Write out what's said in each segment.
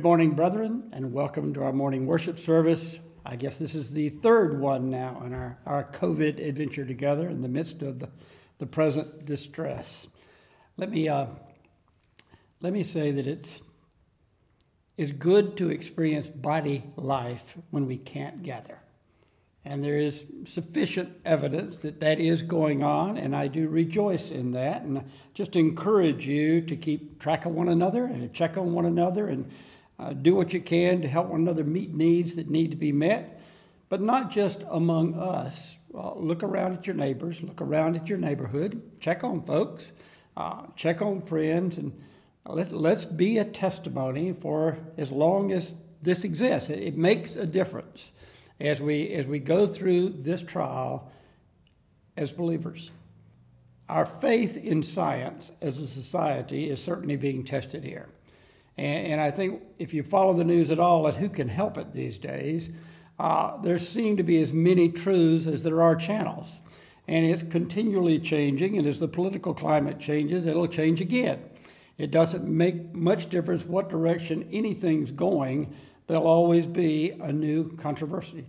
Good morning, brethren, and welcome to our morning worship service. I guess this is the third one now in our COVID adventure together in the midst of the present distress. Let me say that it's good to experience body life when we can't gather. And there is sufficient evidence that is going on, and I do rejoice in that. And just encourage you to keep track of one another and check on one another and do what you can to help one another meet needs that need to be met, but not just among us. Look around at your neighbors, look around at your neighborhood, check on folks, check on friends, and let's be a testimony for as long as this exists. It makes a difference as we go through this trial as believers. Our faith in science as a society is certainly being tested here. And I think if you follow the news at all, and who can help it these days, there seem to be as many truths as there are channels. And it's continually changing, and as the political climate changes, it'll change again. It doesn't make much difference what direction anything's going. There'll always be a new controversy.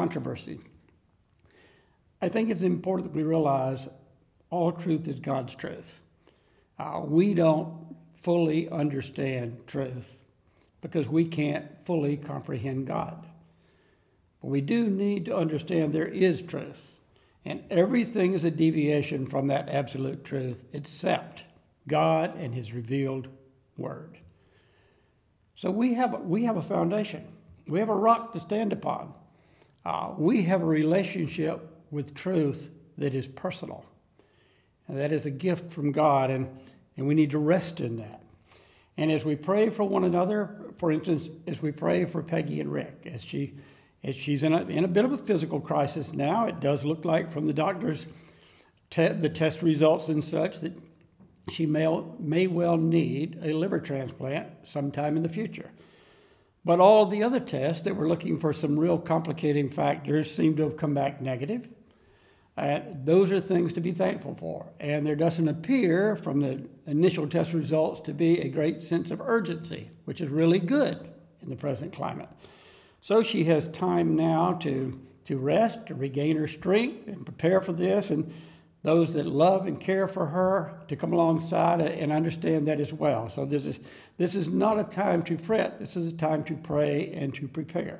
I think it's important that we realize all truth is God's truth. We don't fully understand truth because we can't fully comprehend God. But we do need to understand there is truth, and everything is a deviation from that absolute truth except God and His revealed Word. So we have a foundation. We have a rock to stand upon. We have a relationship with truth that is personal, and that is a gift from God, and we need to rest in that. And as we pray for one another, for instance, as we pray for Peggy and Rick, as she's in a bit of a physical crisis now, it does look like from the doctors, the test results and such, that she may well need a liver transplant sometime in the future. But all the other tests that were looking for some real complicating factors seem to have come back negative. Those are things to be thankful for. And there doesn't appear from the initial test results to be a great sense of urgency, which is really good in the present climate. So she has time now to rest, to regain her strength and prepare for this, and those that love and care for her to come alongside and understand that as well. So this is not a time to fret. This is a time to pray and to prepare.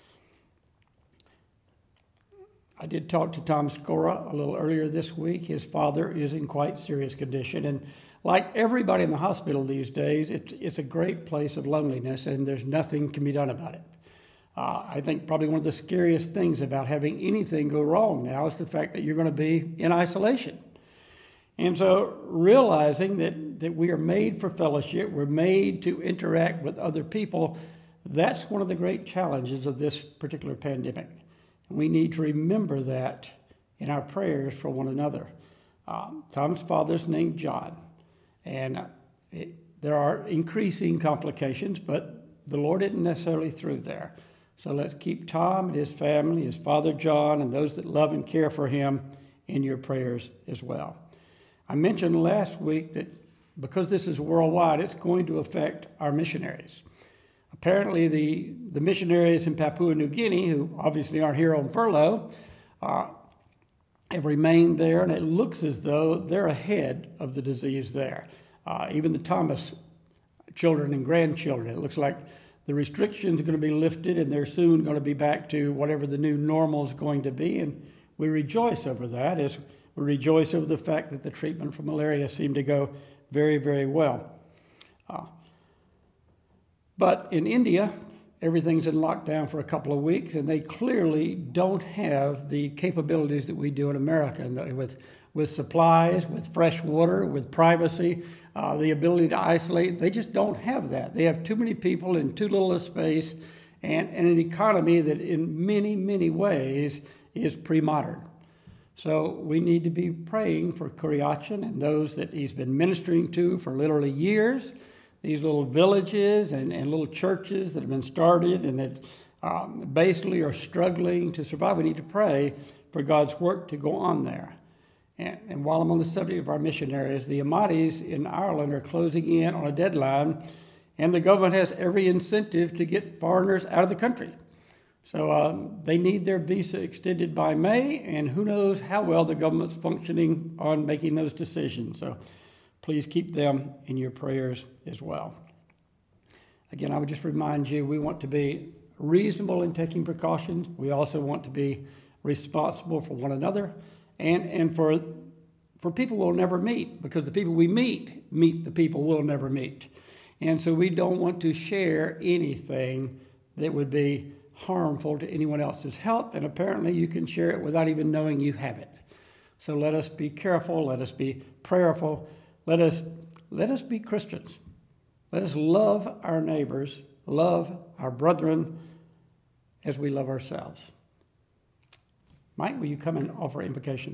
I did talk to Tom Scora a little earlier this week. His father is in quite serious condition. And like everybody in the hospital these days, it's a great place of loneliness, and there's nothing can be done about it. I think probably one of the scariest things about having anything go wrong now is the fact that you're going to be in isolation. And so realizing that we are made for fellowship, we're made to interact with other people, that's one of the great challenges of this particular pandemic. We need to remember that in our prayers for one another. Tom's father's named John, and there are increasing complications, but the Lord isn't necessarily through there. So let's keep Tom and his family, his father John, and those that love and care for him in your prayers as well. I mentioned last week that because this is worldwide, it's going to affect our missionaries. Apparently, the missionaries in Papua New Guinea, who obviously aren't here on furlough, have remained there, and it looks as though they're ahead of the disease there. Even the Thomas children and grandchildren, it looks like the restrictions are going to be lifted, and they're soon going to be back to whatever the new normal is going to be, and we rejoice over that, as we rejoice over the fact that the treatment for malaria seemed to go very, very well. But in India, everything's in lockdown for a couple of weeks, and they clearly don't have the capabilities that we do in America, with supplies, with fresh water, with privacy, the ability to isolate. They just don't have that. They have too many people in too little a space, and an economy that in many, many ways is pre-modern. So we need to be praying for Kuriachan and those that he's been ministering to for literally years. These little villages and little churches that have been started and that basically are struggling to survive. We need to pray for God's work to go on there. And while I'm on the subject of our missionaries, the Ahmadis in Ireland are closing in on a deadline, And the government has every incentive to get foreigners out of the country. So they need their visa extended by May, and who knows how well the government's functioning on making those decisions. So please keep them in your prayers as well. Again, I would just remind you, we want to be reasonable in taking precautions. We also want to be responsible for one another and for people we'll never meet, because the people we meet the people we'll never meet. And so we don't want to share anything that would be harmful to anyone else's health, and apparently you can share it without even knowing you have it. So let us be careful, let us be prayerful, let us be Christians. Let us love our neighbors, love our brethren as we love ourselves. Mike, will you come and offer invocation?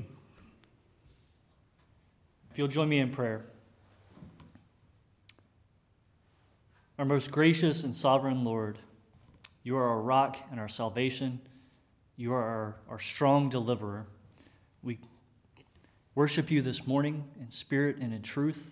If you'll join me in prayer. Our most gracious and sovereign Lord, you are our rock and our salvation. You are our strong deliverer. We worship you this morning in spirit and in truth.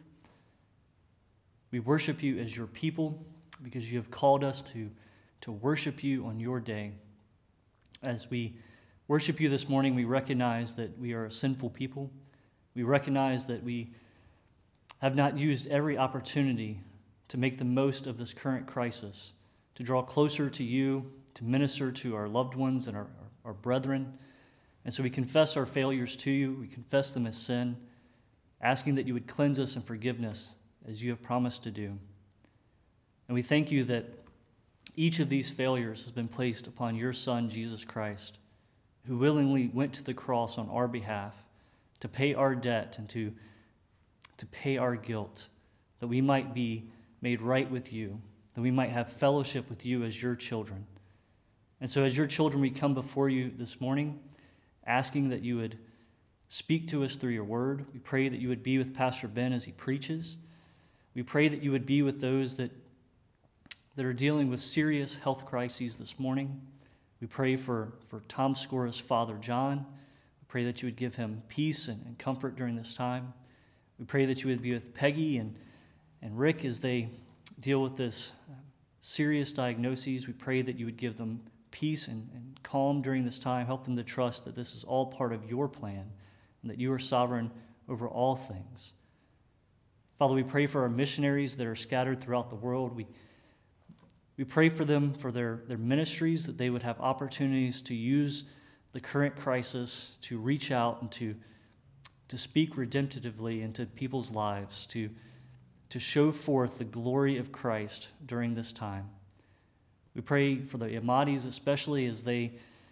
We worship you as your people because you have called us to worship you on your day. As we worship you this morning, we recognize that we are a sinful people. We recognize that we have not used every opportunity to make the most of this current crisis, to draw closer to you, to minister to our loved ones and our brethren. And so we confess our failures to you. We confess them as sin, asking that you would cleanse us in forgiveness as you have promised to do. And we thank you that each of these failures has been placed upon your Son, Jesus Christ, who willingly went to the cross on our behalf to pay our debt and to pay our guilt, that we might be made right with you, that we might have fellowship with you as your children. And so as your children, we come before you this morning, asking that you would speak to us through your word. We pray that you would be with Pastor Ben as he preaches. We pray that you would be with those that are dealing with serious health crises this morning. We pray for Tom Scora's father, John. We pray that you would give him peace and comfort during this time. We pray that you would be with Peggy and Rick as they deal with this serious diagnoses. We pray that you would give them peace and calm during this time. Help them to trust that this is all part of your plan and that you are sovereign over all things. Father, we pray for our missionaries that are scattered throughout the world. We pray for them, for their ministries, that they would have opportunities to use the current crisis to reach out and to speak redemptively into people's lives, to show forth the glory of Christ during this time. We pray for the Ahmadis, especially as they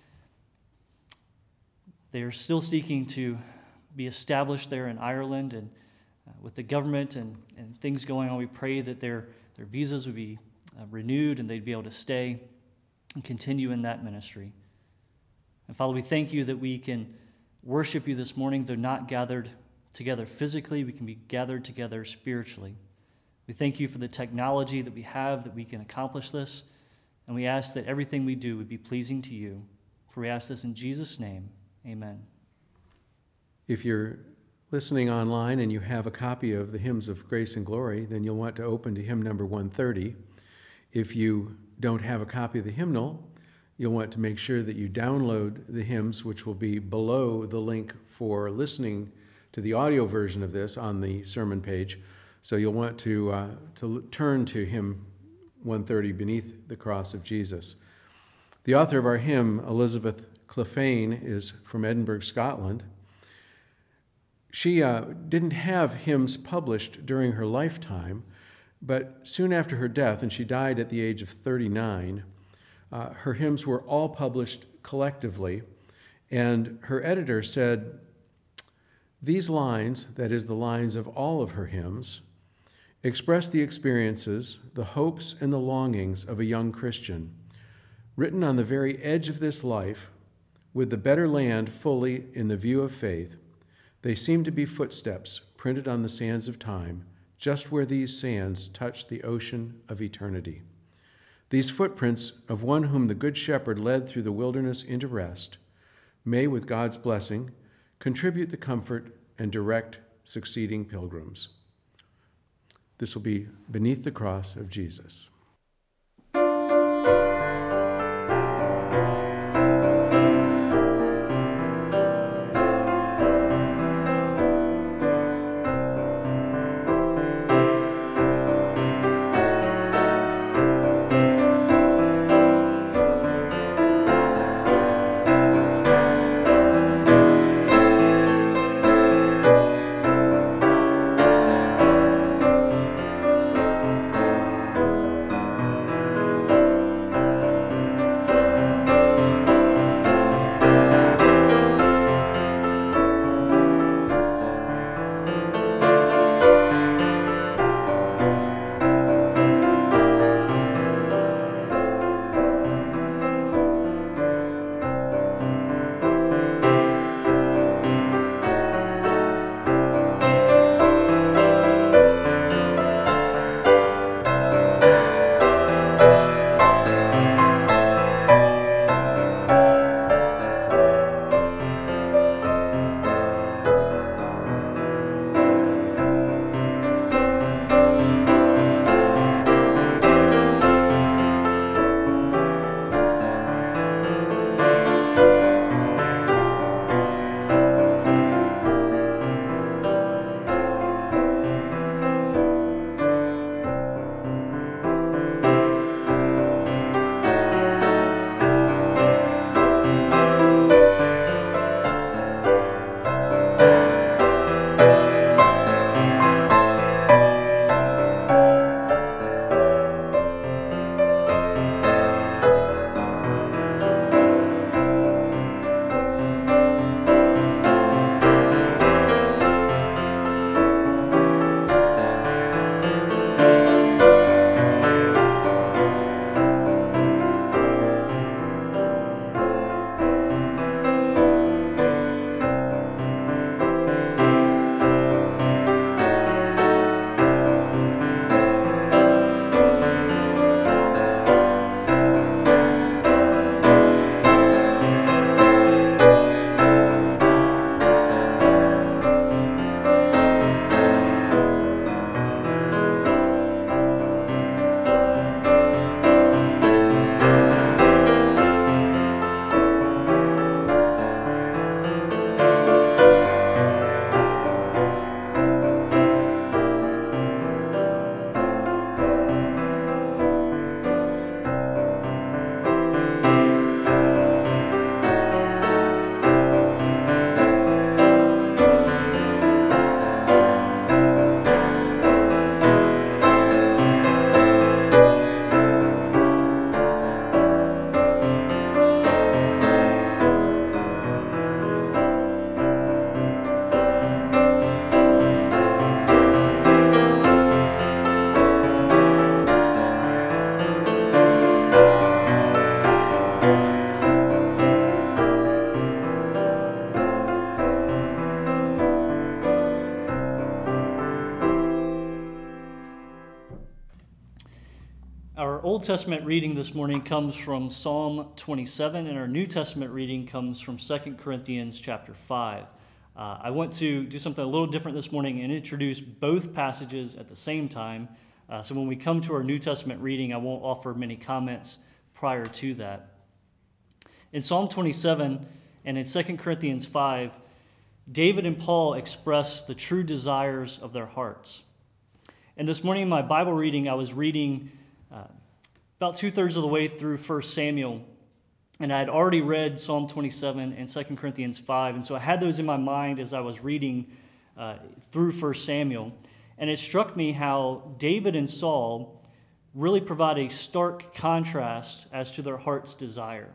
are still seeking to be established there in Ireland, and with the government and things going on, we pray that their visas would be renewed and they'd be able to stay and continue in that ministry. And Father, we thank you that we can worship you this morning, though not gathered together physically, we can be gathered together spiritually. We thank you for the technology that we have that we can accomplish this, and we ask that everything we do would be pleasing to you. For we ask this in Jesus' name, amen. If you're listening online and you have a copy of the Hymns of Grace and Glory, then you'll want to open to hymn number 130. If you don't have a copy of the hymnal, you'll want to make sure that you download the hymns, which will be below the link for listening to the audio version of this on the sermon page. So you'll want to turn to hymn 130, Beneath the Cross of Jesus. The author of our hymn, Elizabeth Clephane, is from Edinburgh, Scotland. She didn't have hymns published during her lifetime, but soon after her death, and she died at the age of 39, her hymns were all published collectively, and her editor said, "These lines," that is the lines of all of her hymns, "express the experiences, the hopes, and the longings of a young Christian, written on the very edge of this life, with the better land fully in the view of faith. They seem to be footsteps printed on the sands of time, just where these sands touch the ocean of eternity. These footprints of one whom the Good Shepherd led through the wilderness into rest may, with God's blessing, contribute the comfort and direct succeeding pilgrims." This will be beneath the cross of Jesus. Old Testament reading this morning comes from Psalm 27, and our New Testament reading comes from 2 Corinthians chapter 5. I want to do something a little different this morning and introduce both passages at the same time. So when we come to our New Testament reading, I won't offer many comments prior to that. In Psalm 27 and in 2 Corinthians 5, David and Paul express the true desires of their hearts. And this morning in my Bible reading, I was reading about 2/3 of the way through 1 Samuel, and I had already read Psalm 27 and 2 Corinthians 5, and so I had those in my mind as I was reading through 1 Samuel, and it struck me how David and Saul really provide a stark contrast as to their heart's desire.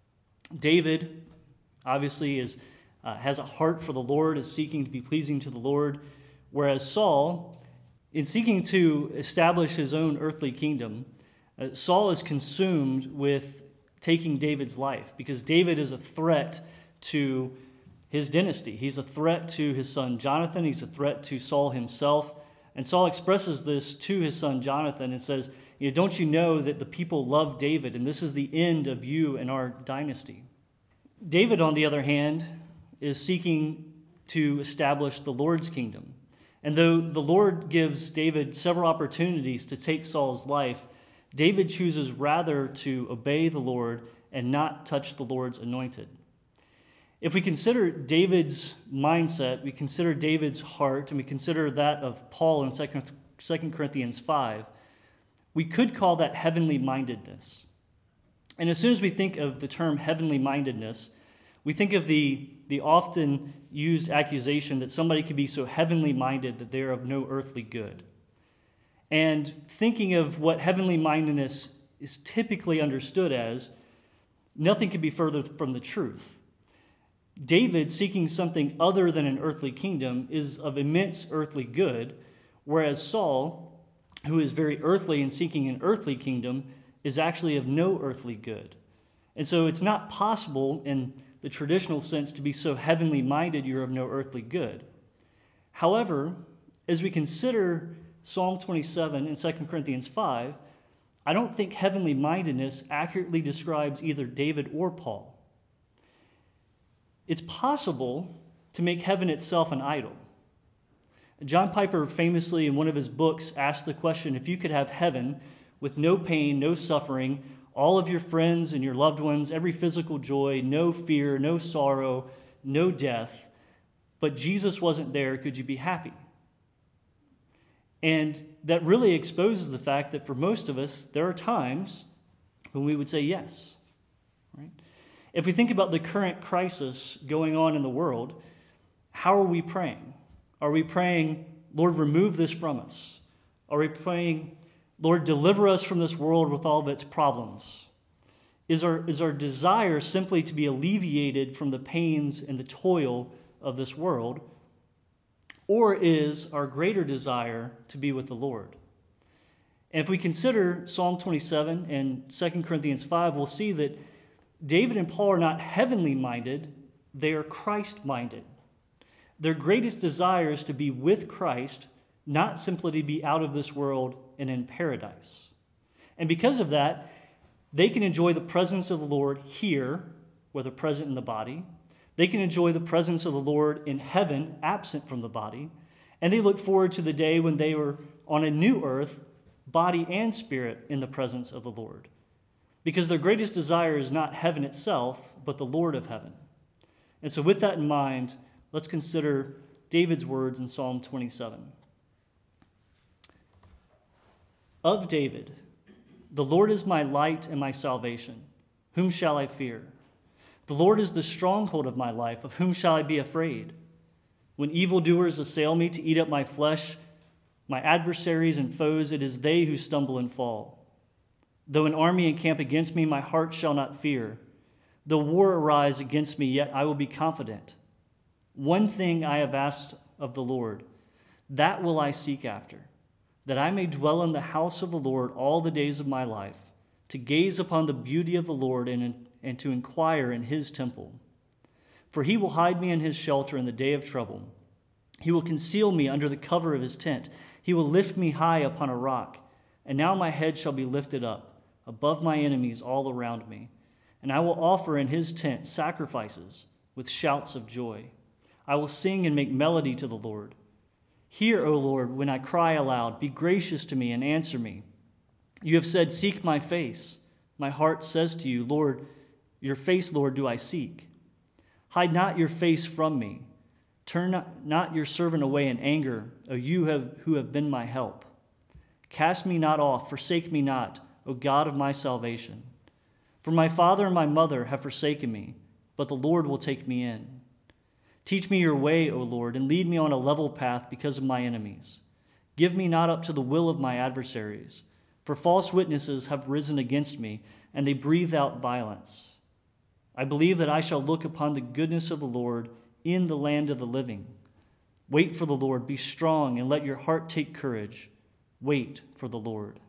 David, obviously, has a heart for the Lord, is seeking to be pleasing to the Lord, whereas Saul, in seeking to establish his own earthly kingdom, Saul is consumed with taking David's life because David is a threat to his dynasty. He's a threat to his son Jonathan. He's a threat to Saul himself. And Saul expresses this to his son Jonathan and says, don't you know that the people love David, and this is the end of you and our dynasty? David, on the other hand, is seeking to establish the Lord's kingdom. And though the Lord gives David several opportunities to take Saul's life, David chooses rather to obey the Lord and not touch the Lord's anointed. If we consider David's mindset, we consider David's heart, and we consider that of Paul in 2 Corinthians 5, we could call that heavenly mindedness. And as soon as we think of the term heavenly mindedness, we think of the often used accusation that somebody could be so heavenly minded that they are of no earthly good. And thinking of what heavenly mindedness is typically understood as, nothing could be further from the truth. David, seeking something other than an earthly kingdom, is of immense earthly good, whereas Saul, who is very earthly and seeking an earthly kingdom, is actually of no earthly good. And so it's not possible in the traditional sense to be so heavenly minded you're of no earthly good. However, as we consider Psalm 27 and 2 Corinthians 5, I don't think heavenly mindedness accurately describes either David or Paul. It's possible to make heaven itself an idol. John Piper famously in one of his books asked the question, if you could have heaven with no pain, no suffering, all of your friends and your loved ones, every physical joy, no fear, no sorrow, no death, but Jesus wasn't there, could you be happy? And that really exposes the fact that for most of us, there are times when we would say yes. Right? If we think about the current crisis going on in the world, how are we praying? Are we praying, Lord, remove this from us? Are we praying, Lord, deliver us from this world with all of its problems? Is our desire simply to be alleviated from the pains and the toil of this world? Or is our greater desire to be with the Lord? And if we consider Psalm 27 and 2 Corinthians 5, we'll see that David and Paul are not heavenly minded, they are Christ minded. Their greatest desire is to be with Christ, not simply to be out of this world and in paradise. And because of that, they can enjoy the presence of the Lord here, whether present in the body. They can enjoy the presence of the Lord in heaven, absent from the body. And they look forward to the day when they are on a new earth, body and spirit, in the presence of the Lord. Because their greatest desire is not heaven itself, but the Lord of heaven. And so with that in mind, let's consider David's words in Psalm 27. Of David, the Lord is my light and my salvation. Whom shall I fear? The Lord is the stronghold of my life. Of whom shall I be afraid? When evildoers assail me to eat up my flesh, my adversaries and foes, it is they who stumble and fall. Though an army encamp against me, my heart shall not fear. Though war arise against me, yet I will be confident. One thing I have asked of the Lord, that will I seek after, that I may dwell in the house of the Lord all the days of my life, to gaze upon the beauty of the Lord and to inquire in his temple. For he will hide me in his shelter in the day of trouble. He will conceal me under the cover of his tent. He will lift me high upon a rock. And now my head shall be lifted up above my enemies all around me. And I will offer in his tent sacrifices with shouts of joy. I will sing and make melody to the Lord. Hear, O Lord, when I cry aloud. Be gracious to me and answer me. You have said, seek my face. My heart says to you, Lord, your face, Lord, do I seek. Hide not your face from me. Turn not your servant away in anger, O you who have been my help. Cast me not off, forsake me not, O God of my salvation. For my father and my mother have forsaken me, but the Lord will take me in. Teach me your way, O Lord, and lead me on a level path because of my enemies. Give me not up to the will of my adversaries, for false witnesses have risen against me, and they breathe out violence. I believe that I shall look upon the goodness of the Lord in the land of the living. Wait for the Lord, be strong, and let your heart take courage. Wait for the Lord.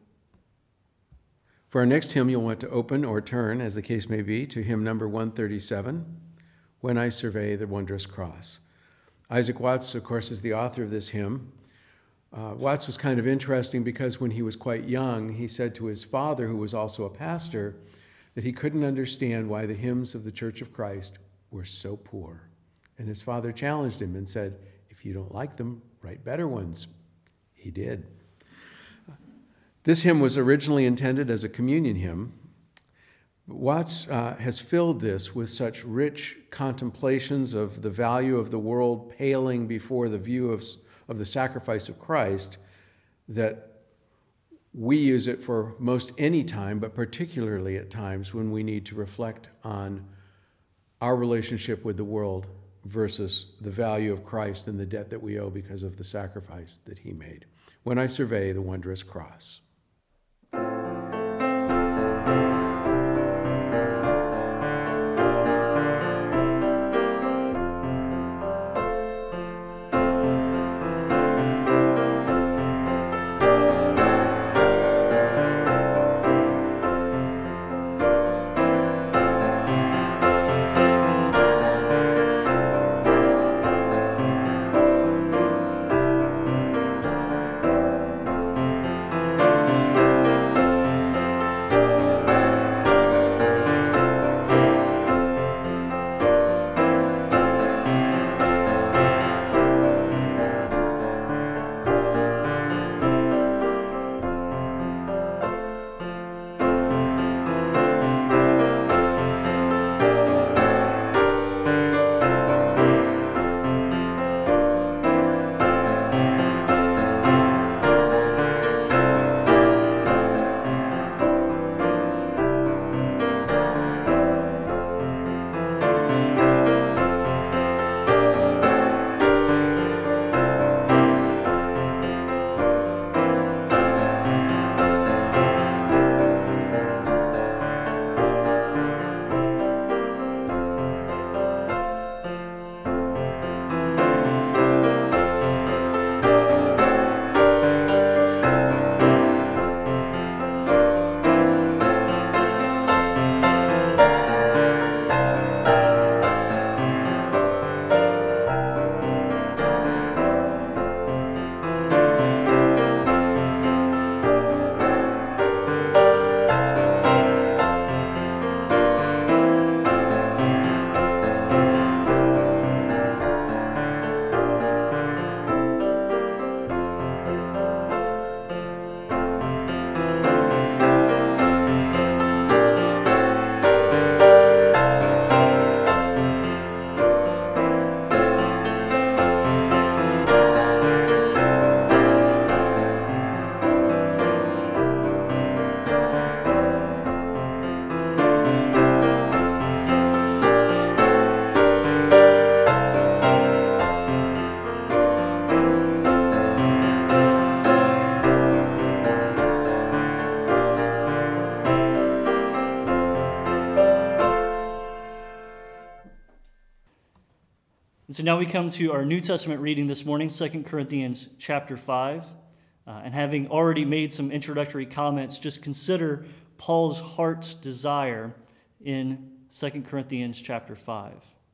For our next hymn, you'll want to open or turn, as the case may be, to hymn number 137, When I Survey the Wondrous Cross. Isaac Watts, of course, is the author of this hymn. Watts was kind of interesting because when he was quite young, he said to his father, who was also a pastor, that he couldn't understand why the hymns of the Church of Christ were so poor. And his father challenged him and said, if If you don't like them, write better ones. He did. This hymn was originally intended as a communion hymn. Watts has filled this with such rich contemplations of the value of the world paling before the view of the sacrifice of Christ that we use it for most any time, but particularly at times when we need to reflect on our relationship with the world versus the value of Christ and the debt that we owe because of the sacrifice that he made. When I survey the wondrous cross. And so now we come to our New Testament reading this morning, 2 Corinthians chapter 5. And having already made some introductory comments, just consider Paul's heart's desire in 2 Corinthians chapter 5.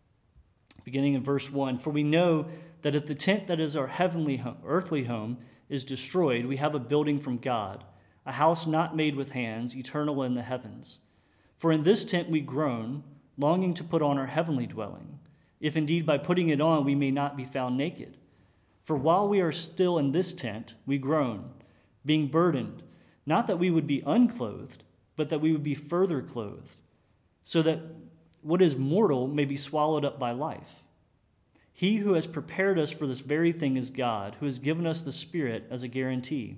Beginning in verse 1, "For we know that if the tent that is our earthly home is destroyed, we have a building from God, a house not made with hands, eternal in the heavens. For in this tent we groan, longing to put on our heavenly dwelling, if indeed by putting it on we may not be found naked. For while we are still in this tent, we groan, being burdened, not that we would be unclothed, but that we would be further clothed, so that what is mortal may be swallowed up by life. He who has prepared us for this very thing is God, who has given us the Spirit as a guarantee.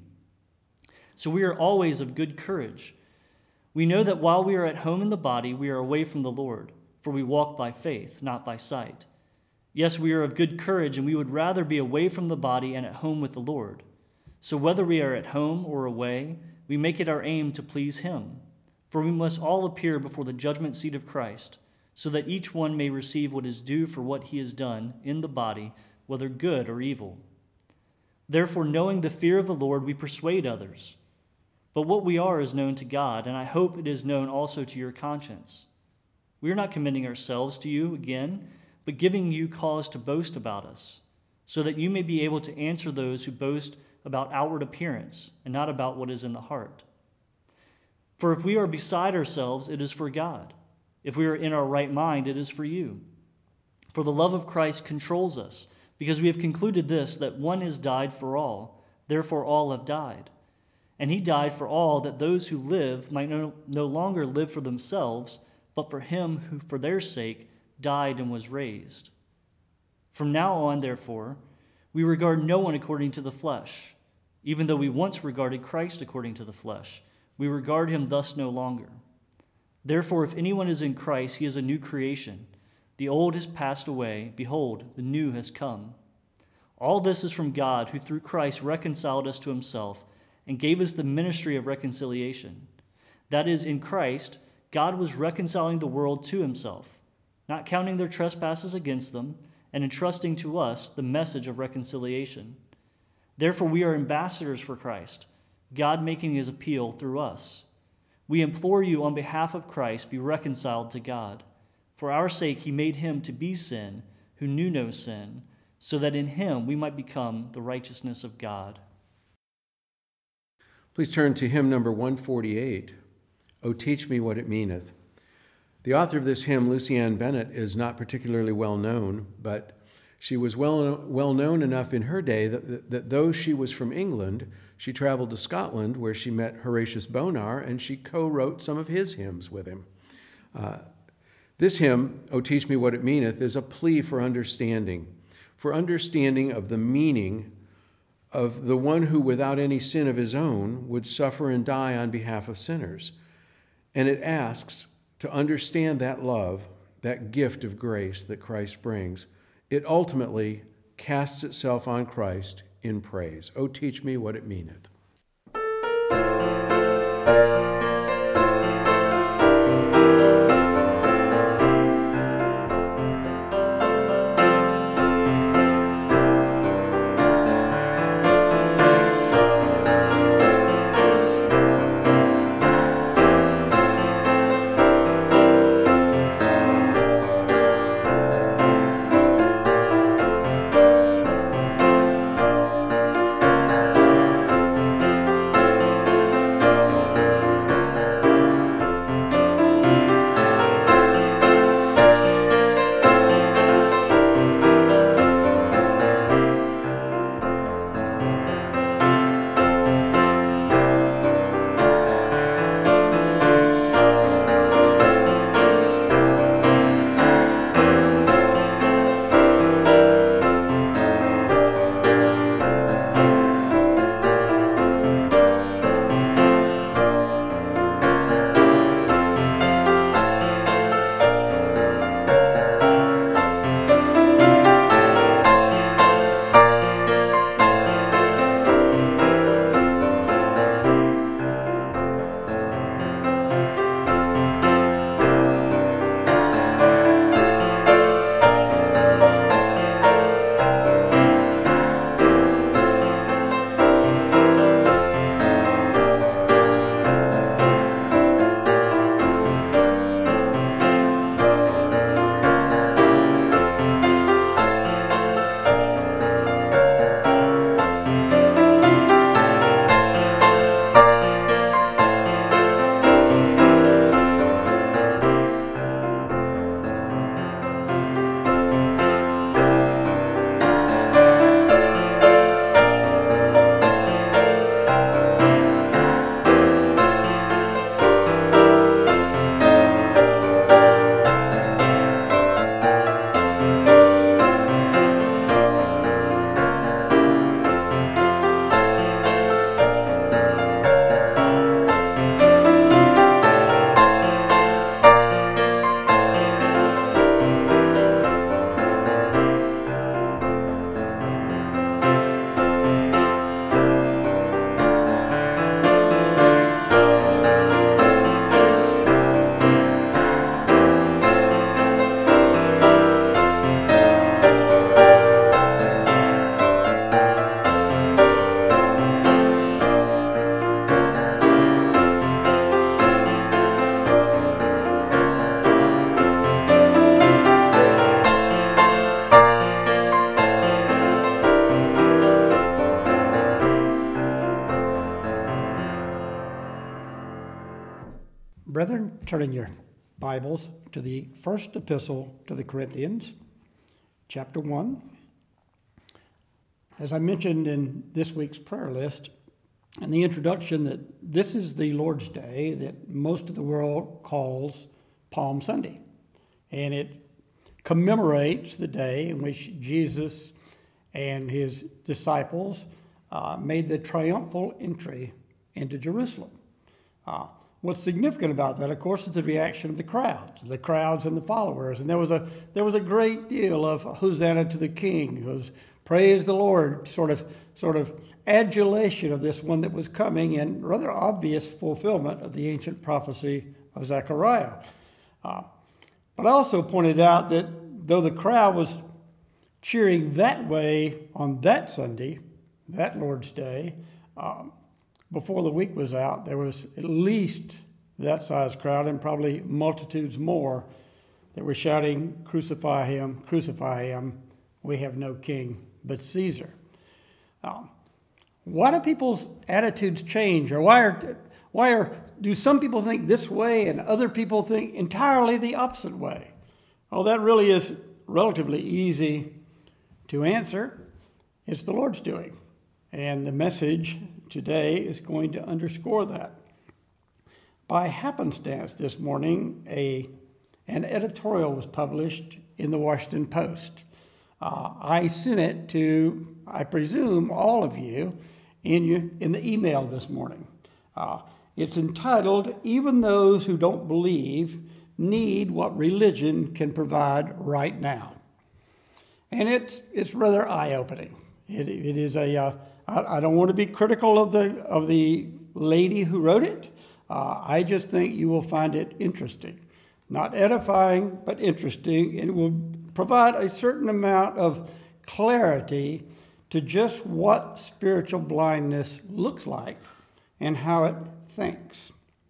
So we are always of good courage. We know that while we are at home in the body, we are away from the Lord, for we walk by faith, not by sight. Yes, we are of good courage, and we would rather be away from the body and at home with the Lord. So whether we are at home or away, we make it our aim to please him. For we must all appear before the judgment seat of Christ, so that each one may receive what is due for what he has done in the body, whether good or evil. Therefore, knowing the fear of the Lord, we persuade others. But what we are is known to God, and I hope it is known also to your conscience. We are not commending ourselves to you again, but giving you cause to boast about us, so that you may be able to answer those who boast about outward appearance and not about what is in the heart. For if we are beside ourselves, it is for God. If we are in our right mind, it is for you. For the love of Christ controls us, because we have concluded this, that one has died for all, therefore all have died. And he died for all, that those who live might no longer live for themselves, but for him who for their sake died and was raised. From now on, therefore, we regard no one according to the flesh. Even though we once regarded Christ according to the flesh, we regard him thus no longer. Therefore, if anyone is in Christ, he is a new creation. The old has passed away. Behold, the new has come. All this is from God, who through Christ reconciled us to himself and gave us the ministry of reconciliation. That is, in Christ, God was reconciling the world to himself, not counting their trespasses against them, and entrusting to us the message of reconciliation. Therefore, we are ambassadors for Christ, God making his appeal through us. We implore you on behalf of Christ, be reconciled to God. For our sake he made him to be sin, who knew no sin, so that in him we might become the righteousness of God. Please turn to hymn number 148, O Teach Me What It Meaneth. The author of this hymn, Lucy Ann Bennett, is not particularly well known, but she was well known enough in her day that though she was from England, she traveled to Scotland where she met Horatius Bonar, and she co-wrote some of his hymns with him. This hymn, O Teach Me What It Meaneth, is a plea for understanding of the meaning of the one who, without any sin of his own, would suffer and die on behalf of sinners. And it asks to understand that love, that gift of grace that Christ brings. It ultimately casts itself on Christ in praise. Oh, teach me what it meaneth. Brethren, turn in your Bibles to the first epistle to the Corinthians, chapter 1. As I mentioned in this week's prayer list, in the introduction, that this is the Lord's Day that most of the world calls Palm Sunday. And it commemorates the day in which Jesus and his disciples made the triumphal entry into Jerusalem. What's significant about that, of course, is the reaction of the crowds and the followers. And there was a great deal of Hosanna to the King, whose praise the Lord, sort of adulation of this one that was coming, and rather obvious fulfillment of the ancient prophecy of Zechariah. But I also pointed out that though the crowd was cheering that way on that Sunday, that Lord's Day, before the week was out, there was at least that size crowd, and probably multitudes more, that were shouting, "Crucify him, crucify him, we have no king but Caesar." Why do people's attitudes change? Or do some people think this way and other people think entirely the opposite way? Well, that really is relatively easy to answer. It's the Lord's doing. And the message today is going to underscore that. By happenstance this morning, an editorial was published in the Washington Post. I sent it to, I presume, all of you in the email this morning. It's entitled, "Even Those Who Don't Believe Need What Religion Can Provide Right Now." And it's rather eye-opening. It is I don't want to be critical of the lady who wrote it. I just think you will find it interesting. Not edifying, but interesting, and it will provide a certain amount of clarity to just what spiritual blindness looks like and how it thinks.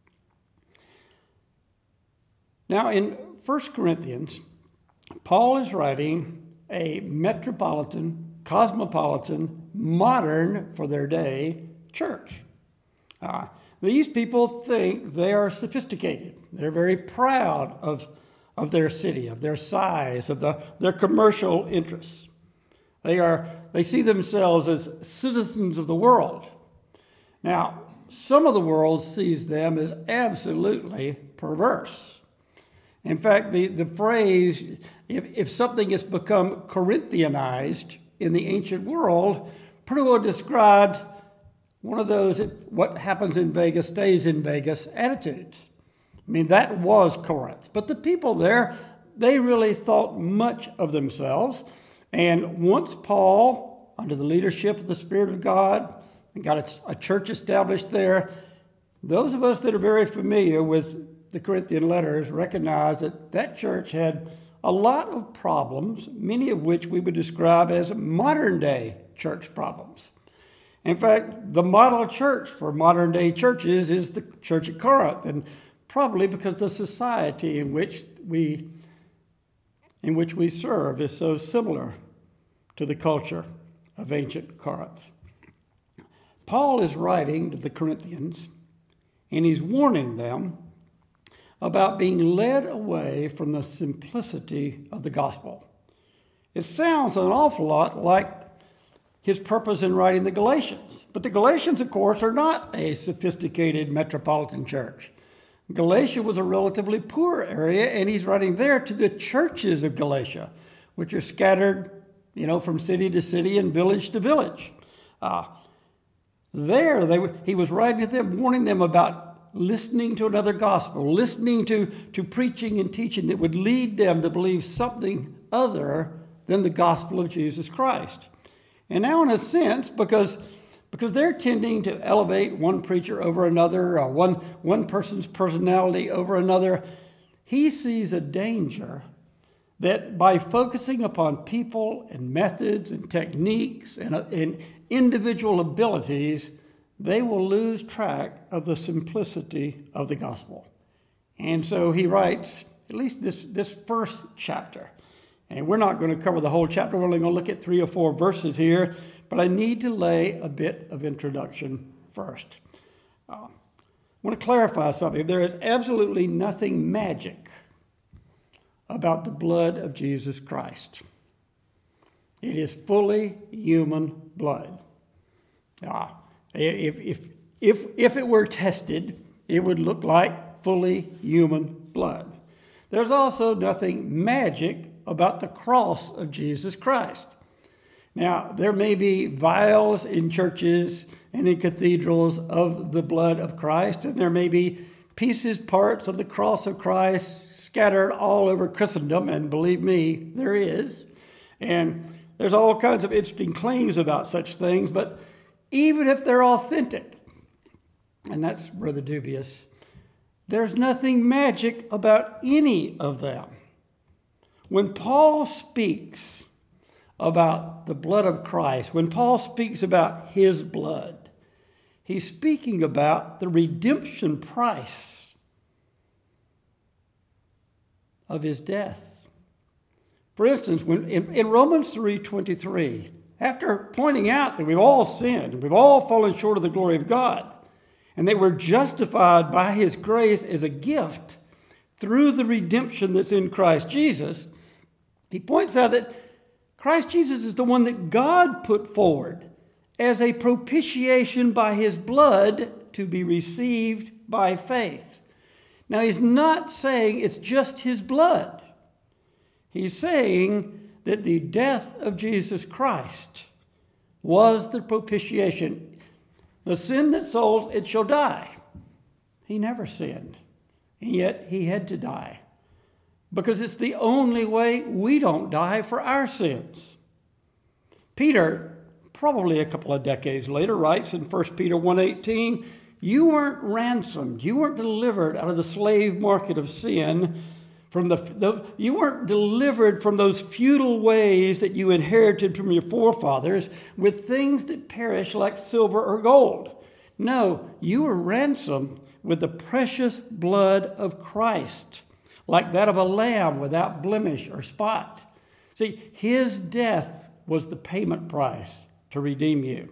Now, in 1 Corinthians, Paul is writing a metropolitan, cosmopolitan, modern, for their day, church. These people think they are sophisticated. They're very proud of their city, of their size, of their commercial interests. They see themselves as citizens of the world. Now, some of the world sees them as absolutely perverse. In fact, the phrase, if something has become Corinthianized in the ancient world, pretty well described one of those, what happens in Vegas stays in Vegas attitudes. I mean, that was Corinth. But the people there, they really thought much of themselves. And once Paul, under the leadership of the Spirit of God, got a church established there, those of us that are very familiar with the Corinthian letters recognize that that church had a lot of problems, many of which we would describe as modern-day church problems. In fact, the model church for modern-day churches is the church at Corinth, and probably because the society in which we serve is so similar to the culture of ancient Corinth. Paul is writing to the Corinthians, and he's warning them about being led away from the simplicity of the gospel. It sounds an awful lot like his purpose in writing the Galatians. But the Galatians, of course, are not a sophisticated metropolitan church. Galatia was a relatively poor area, and he's writing there to the churches of Galatia, which are scattered, from city to city and village to village. He was writing to them, warning them about listening to another gospel, listening to preaching and teaching that would lead them to believe something other than the gospel of Jesus Christ. And now, in a sense, because they're tending to elevate one preacher over another, or one person's personality over another, he sees a danger that by focusing upon people and methods and techniques and individual abilities, they will lose track of the simplicity of the gospel. And so he writes, at least this first chapter. And we're not going to cover the whole chapter. We're only going to look at 3 or 4 verses here. But I need to lay a bit of introduction first. I want to clarify something. There is absolutely nothing magic about the blood of Jesus Christ. It is fully human blood. If it were tested, it would look like fully human blood. There's also nothing magic about the cross of Jesus Christ. Now, there may be vials in churches and in cathedrals of the blood of Christ, and there may be pieces, parts of the cross of Christ scattered all over Christendom, and believe me, there is. And there's all kinds of interesting claims about such things, but even if they're authentic, and that's rather dubious, there's nothing magic about any of them. When Paul speaks about the blood of Christ, when Paul speaks about his blood, he's speaking about the redemption price of his death. For instance, when in Romans 3:23, after pointing out that we've all sinned, and we've all fallen short of the glory of God, and they were justified by his grace as a gift through the redemption that's in Christ Jesus, he points out that Christ Jesus is the one that God put forward as a propitiation by his blood to be received by faith. Now, he's not saying it's just his blood. He's saying that the death of Jesus Christ was the propitiation. The sin that souls, it shall die. He never sinned, and yet he had to die, because it's the only way we don't die for our sins. Peter, probably a couple of decades later, writes in 1 Peter 1:18, you weren't ransomed, you weren't delivered out of the slave market of sin, you weren't delivered from those futile ways that you inherited from your forefathers with things that perish like silver or gold. No, you were ransomed with the precious blood of Christ, like that of a lamb without blemish or spot. See, his death was the payment price to redeem you.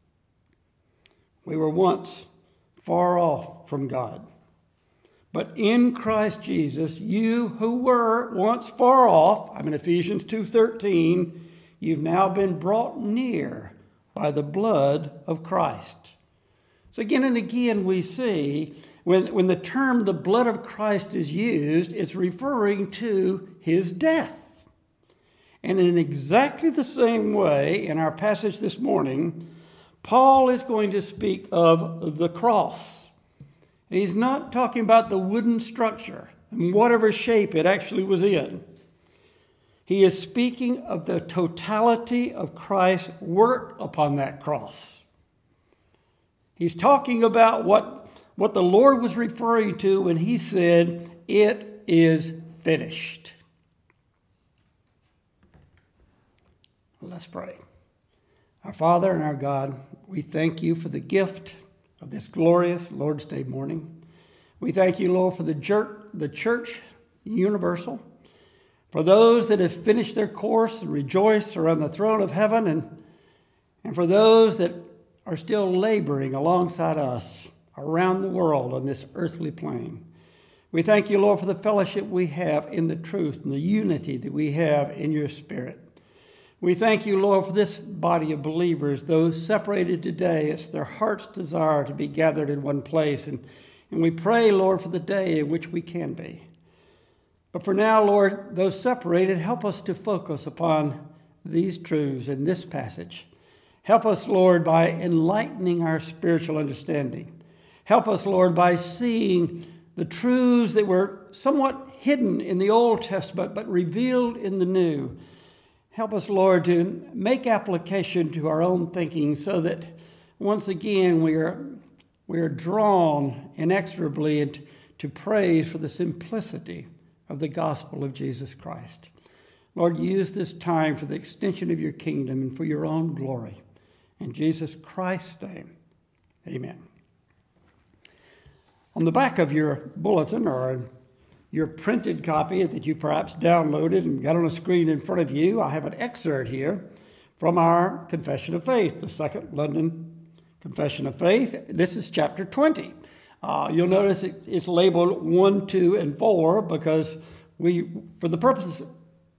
We were once far off from God. But in Christ Jesus, you who were once far off, I'm in Ephesians 2:13, you've now been brought near by the blood of Christ. So again and again we see when the term the blood of Christ is used, it's referring to his death. And in exactly the same way, in our passage this morning, Paul is going to speak of the cross. And he's not talking about the wooden structure and whatever shape it actually was in. He is speaking of the totality of Christ's work upon that cross. He's talking about what the Lord was referring to when he said, it is finished. Let's pray. Our Father and our God, we thank you for the gift of this glorious Lord's Day morning. We thank you, Lord, for the church universal, for those that have finished their course and rejoice around the throne of heaven, and for those that are still laboring alongside us around the world on this earthly plane. We thank you, Lord, for the fellowship we have in the truth and the unity that we have in your Spirit. We thank you, Lord, for this body of believers, those separated today. It's their heart's desire to be gathered in one place. And we pray, Lord, for the day in which we can be. But for now, Lord, those separated, help us to focus upon these truths in this passage. Help us, Lord, by enlightening our spiritual understanding. Help us, Lord, by seeing the truths that were somewhat hidden in the Old Testament but revealed in the New. Help us, Lord, to make application to our own thinking so that once again we are drawn inexorably into praise for the simplicity of the gospel of Jesus Christ. Lord, use this time for the extension of your kingdom and for your own glory. In Jesus Christ's name, amen. On the back of your bulletin or your printed copy that you perhaps downloaded and got on a screen in front of you, I have an excerpt here from our Confession of Faith, the Second London Confession of Faith. This is chapter 20. You'll notice it's labeled 1, 2, and 4 because for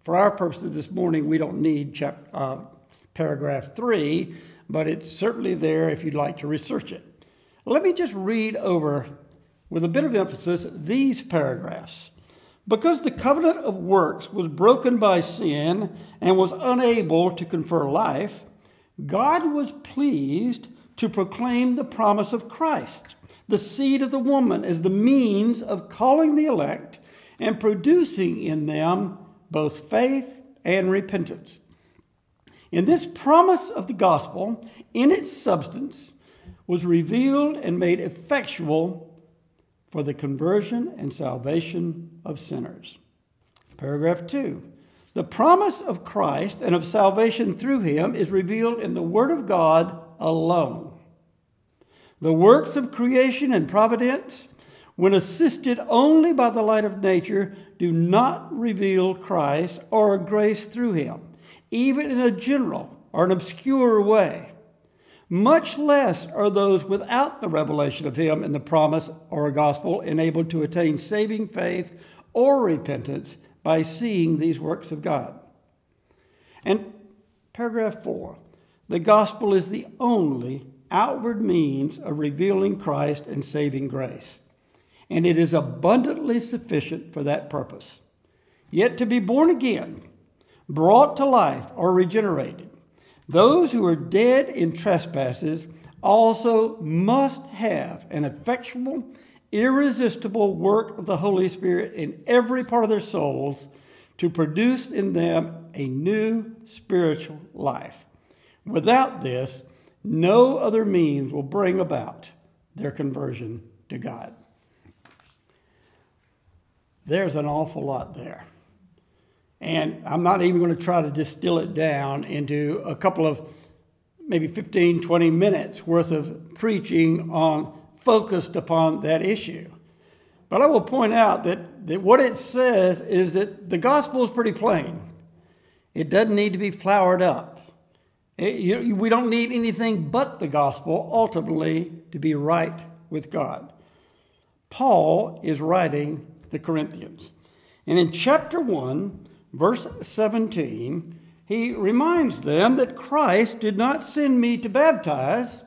for our purposes this morning, we don't need paragraph 3, but it's certainly there if you'd like to research it. Let me just read over, with a bit of emphasis, these paragraphs. Because the covenant of works was broken by sin and was unable to confer life, God was pleased to proclaim the promise of Christ, the seed of the woman, as the means of calling the elect and producing in them both faith and repentance. In this promise of the gospel, in its substance, was revealed and made effectual for the conversion and salvation of sinners. Paragraph 2. The promise of Christ and of salvation through him is revealed in the Word of God alone. The works of creation and providence, when assisted only by the light of nature, do not reveal Christ or grace through him, even in a general or an obscure way. Much less are those without the revelation of him in the promise or gospel enabled to attain saving faith or repentance by seeing these works of God. And paragraph 4, the gospel is the only outward means of revealing Christ and saving grace, and it is abundantly sufficient for that purpose. Yet to be born again, brought to life, or regenerated, those who are dead in trespasses also must have an effectual, irresistible work of the Holy Spirit in every part of their souls to produce in them a new spiritual life. Without this, no other means will bring about their conversion to God. There's an awful lot there. And I'm not even going to try to distill it down into a couple of maybe 15, 20 minutes worth of preaching focused upon that issue. But I will point out that what it says is that the gospel is pretty plain. It doesn't need to be flowered up. We don't need anything but the gospel ultimately to be right with God. Paul is writing the Corinthians. And in chapter 1, verse 17, he reminds them that Christ did not send me to baptize,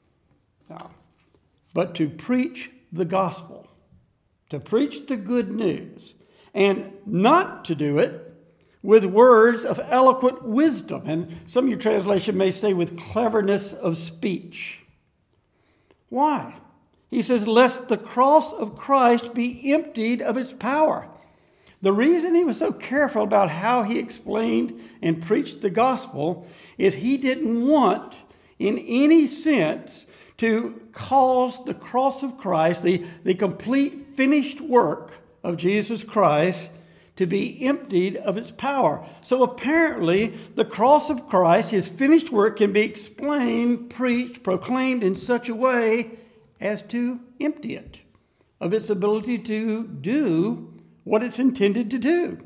but to preach the gospel, to preach the good news, and not to do it with words of eloquent wisdom. And some of your translation may say with cleverness of speech. Why? He says, lest the cross of Christ be emptied of its power. The reason he was so careful about how he explained and preached the gospel is he didn't want, in any sense, to cause the cross of Christ, the complete finished work of Jesus Christ, to be emptied of its power. So apparently, the cross of Christ, his finished work, can be explained, preached, proclaimed in such a way as to empty it of its ability to do what it's intended to do.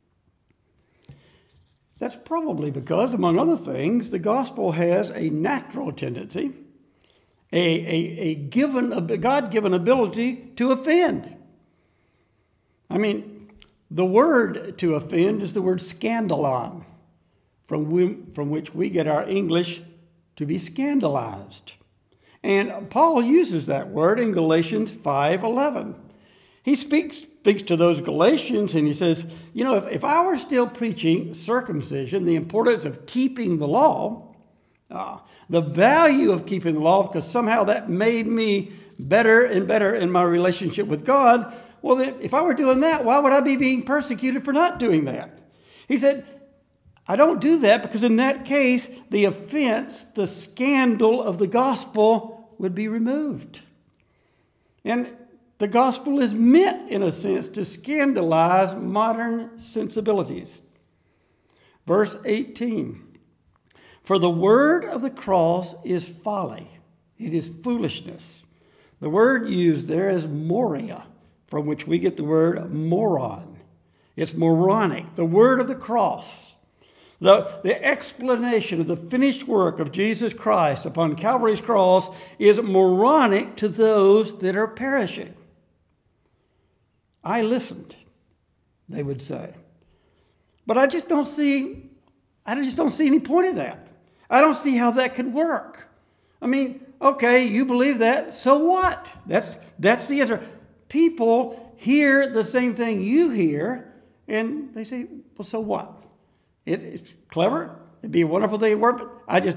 That's probably because, among other things, the gospel has a natural tendency, a God-given ability to offend. I mean, the word to offend is the word scandalon, from which we get our English to be scandalized. And Paul uses that word in Galatians 5:11. He speaks to those Galatians and he says, if I were still preaching circumcision, the importance of keeping the law, the value of keeping the law, because somehow that made me better and better in my relationship with God, well, then, if I were doing that, why would I be being persecuted for not doing that? He said, I don't do that because in that case, the offense, the scandal of the gospel would be removed. And the gospel is meant, in a sense, to scandalize modern sensibilities. Verse 18, for the word of the cross is folly. It is foolishness. The word used there is moria, from which we get the word moron. It's moronic. The word of the cross. The explanation of the finished work of Jesus Christ upon Calvary's cross is moronic to those that are perishing. I listened, they would say. But I just don't see any point of that. I don't see how that could work. I mean, okay, you believe that, so what? That's the answer. People hear the same thing you hear, and they say, well, so what? It's clever. It'd be a wonderful thing to work, but I just,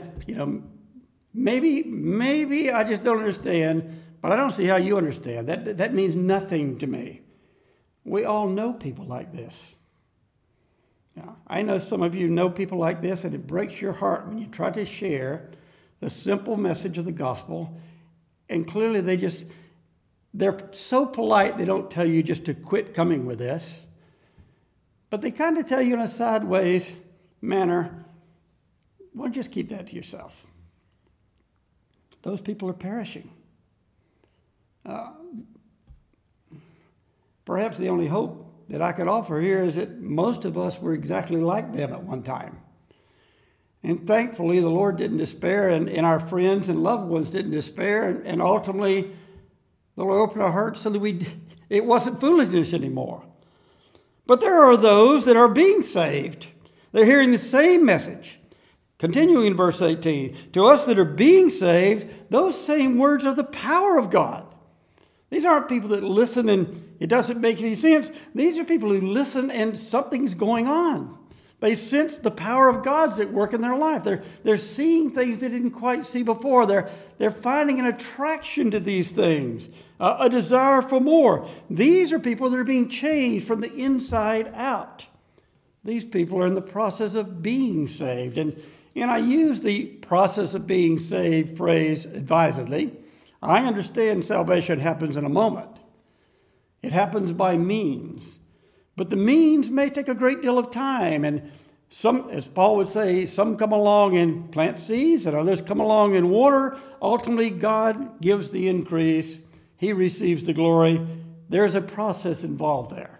maybe I just don't understand, but I don't see how you understand. That means nothing to me. We all know people like this. Now, I know some of you know people like this, and it breaks your heart when you try to share the simple message of the gospel, and clearly they're so polite they don't tell you just to quit coming with this, but they kind of tell you in a sideways manner, well, just keep that to yourself. Those people are perishing. Perhaps the only hope that I could offer here is that most of us were exactly like them at one time. And thankfully, the Lord didn't despair, and our friends and loved ones didn't despair, and ultimately, the Lord opened our hearts so that it wasn't foolishness anymore. But there are those that are being saved. They're hearing the same message. Continuing in verse 18, to us that are being saved, those same words are the power of God. These aren't people that listen and it doesn't make any sense. These are people who listen and something's going on. They sense the power of God's at work in their life. They're seeing things they didn't quite see before. They're finding an attraction to these things, a desire for more. These are people that are being changed from the inside out. These people are in the process of being saved. And I use the process of being saved phrase advisedly. I understand salvation happens in a moment. It happens by means. But the means may take a great deal of time. And some, as Paul would say, some come along and plant seeds and others come along in water. Ultimately, God gives the increase. He receives the glory. There's a process involved there.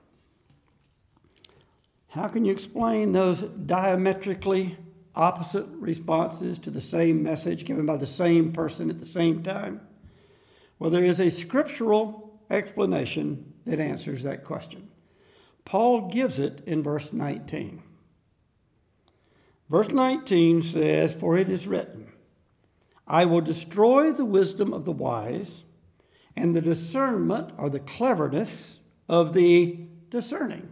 How can you explain those diametrically opposite responses to the same message given by the same person at the same time? Well, there is a scriptural explanation that answers that question. Paul gives it in verse 19. Verse 19 says, for it is written, I will destroy the wisdom of the wise and the discernment or the cleverness of the discerning.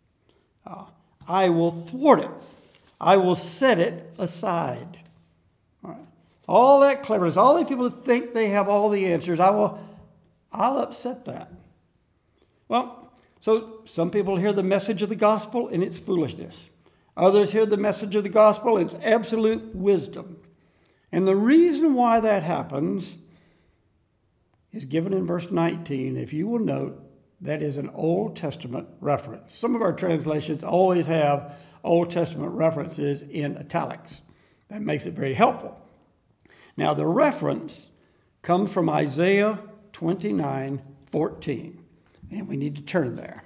I will thwart it. I will set it aside. All right. All that cleverness, all these people that think they have all the answers, I'll upset that. Well, so some people hear the message of the gospel and it's foolishness. Others hear the message of the gospel and it's absolute wisdom. And the reason why that happens is given in verse 19. If you will note, that is an Old Testament reference. Some of our translations always have Old Testament references in italics. That makes it very helpful. Now, the reference comes from Isaiah 29:14, and we need to turn there.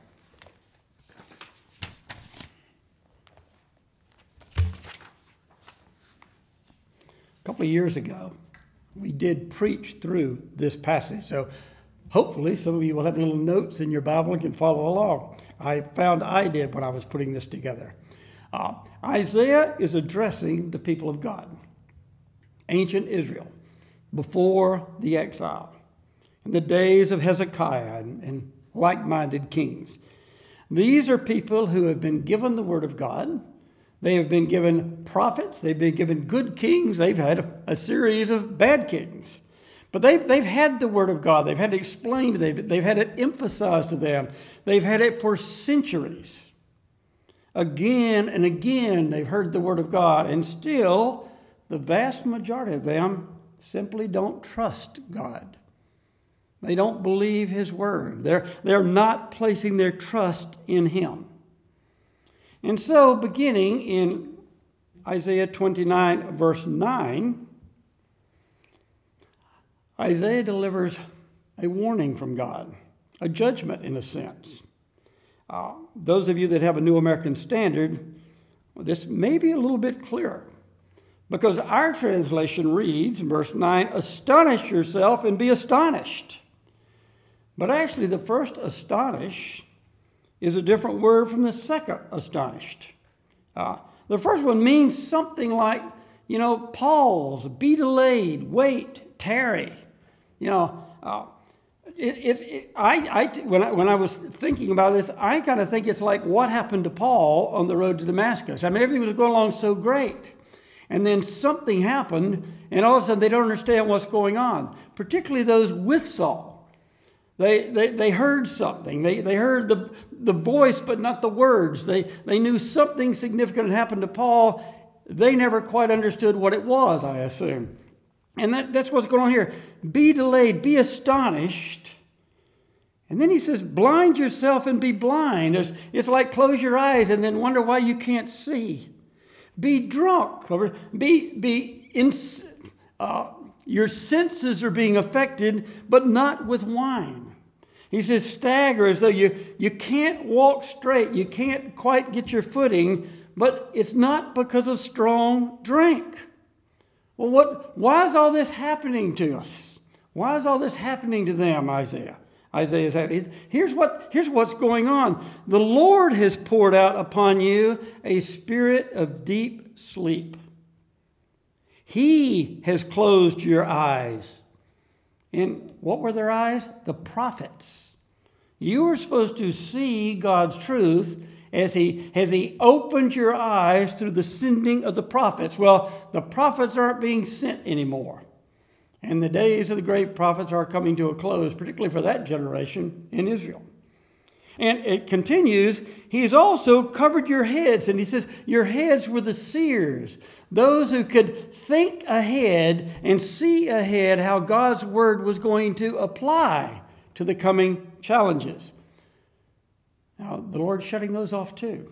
A couple of years ago, we did preach through this passage, so hopefully some of you will have little notes in your Bible and can follow along. I found I did when I was putting this together. Isaiah is addressing the people of God, ancient Israel, before the exile, in the days of Hezekiah and like-minded kings. These are people who have been given the word of God. They have been given prophets. They've been given good kings. They've had a series of bad kings. But they've had the word of God. They've had it explained to them. They've had it emphasized to them. They've had it for centuries. Again and again, they've heard the word of God, and still, the vast majority of them simply don't trust God. They don't believe His word. They're not placing their trust in Him. And so, beginning in Isaiah 29, verse 9, Isaiah delivers a warning from God, a judgment in a sense. Those of you that have a New American Standard, this may be a little bit clearer, because our translation reads in verse 9, astonish yourself and be astonished. But actually the first astonish is a different word from the second astonished. The first one means something like, pause, be delayed, wait, tarry. When I was thinking about this, I kind of think it's like what happened to Paul on the road to Damascus. I mean, everything was going along so great. And then something happened, and all of a sudden they don't understand what's going on, particularly those with Saul. They heard something. They heard the voice, but not the words. They knew something significant had happened to Paul. They never quite understood what it was, I assume. And that's what's going on here. Be delayed, be astonished. And then he says, blind yourself and be blind. It's like close your eyes and then wonder why you can't see. Be drunk. Your senses are being affected, but not with wine. He says, stagger as though you can't walk straight. You can't quite get your footing, but it's not because of strong drink. Well, why is all this happening to us? Why is all this happening to them, Isaiah? Isaiah said, here's what's going on. The Lord has poured out upon you a spirit of deep sleep. He has closed your eyes. And what were their eyes? The prophets. You were supposed to see God's truth as he opened your eyes through the sending of the prophets. Well, the prophets aren't being sent anymore. And the days of the great prophets are coming to a close, particularly for that generation in Israel. And it continues, he has also covered your heads. And he says, your heads were the seers, those who could think ahead and see ahead how God's word was going to apply to the coming challenges. Now, the Lord's shutting those off too.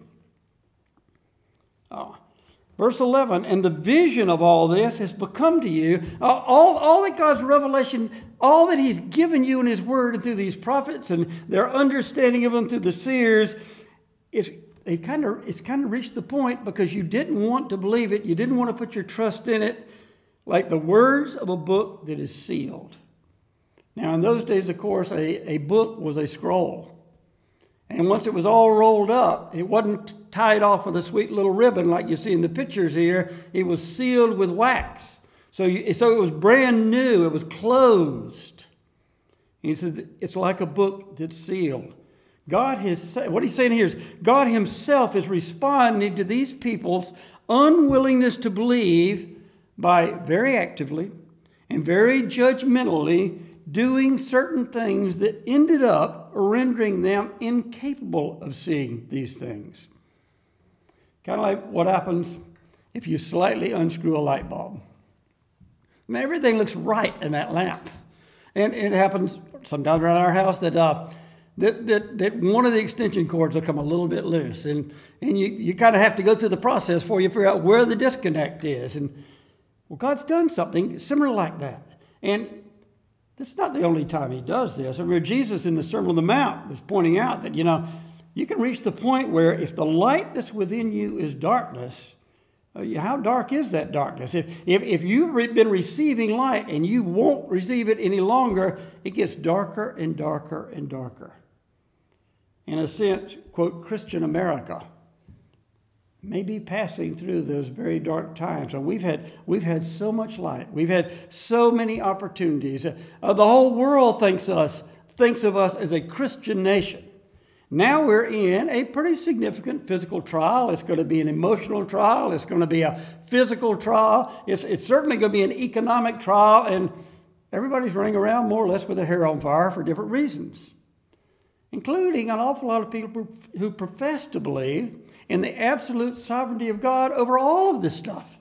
Verse 11, and the vision of all this has become to you, all that God's revelation, all that he's given you in his word and through these prophets and their understanding of them through the seers, it's kind of reached the point because you didn't want to believe it. You didn't want to put your trust in it, like the words of a book that is sealed. Now, in those days, of course, a book was a scroll. And once it was all rolled up, it wasn't tied off with a sweet little ribbon like you see in the pictures here. It was sealed with wax. So it was brand new. It was closed. He said it's like a book that's sealed. What he's saying here is God himself is responding to these people's unwillingness to believe by very actively and very judgmentally doing certain things that ended up rendering them incapable of seeing these things. Kind of like what happens if you slightly unscrew a light bulb. I mean, everything looks right in that lamp. And it happens sometimes around our house that one of the extension cords will come a little bit loose. And you kind of have to go through the process before you figure out where the disconnect is. And well, God's done something similar like that. And this is not the only time he does this. I mean, Jesus in the Sermon on the Mount was pointing out that, you can reach the point where if the light that's within you is darkness, how dark is that darkness? If you've been receiving light and you won't receive it any longer, it gets darker and darker and darker. In a sense, quote, Christian America may be passing through those very dark times. And we've had so much light. We've had so many opportunities. The whole world thinks of us as a Christian nation. Now we're in a pretty significant physical trial. It's going to be an emotional trial. It's going to be a physical trial. It's certainly going to be an economic trial. And everybody's running around more or less with their hair on fire for different reasons, including an awful lot of people who profess to believe in the absolute sovereignty of God over all of this stuff.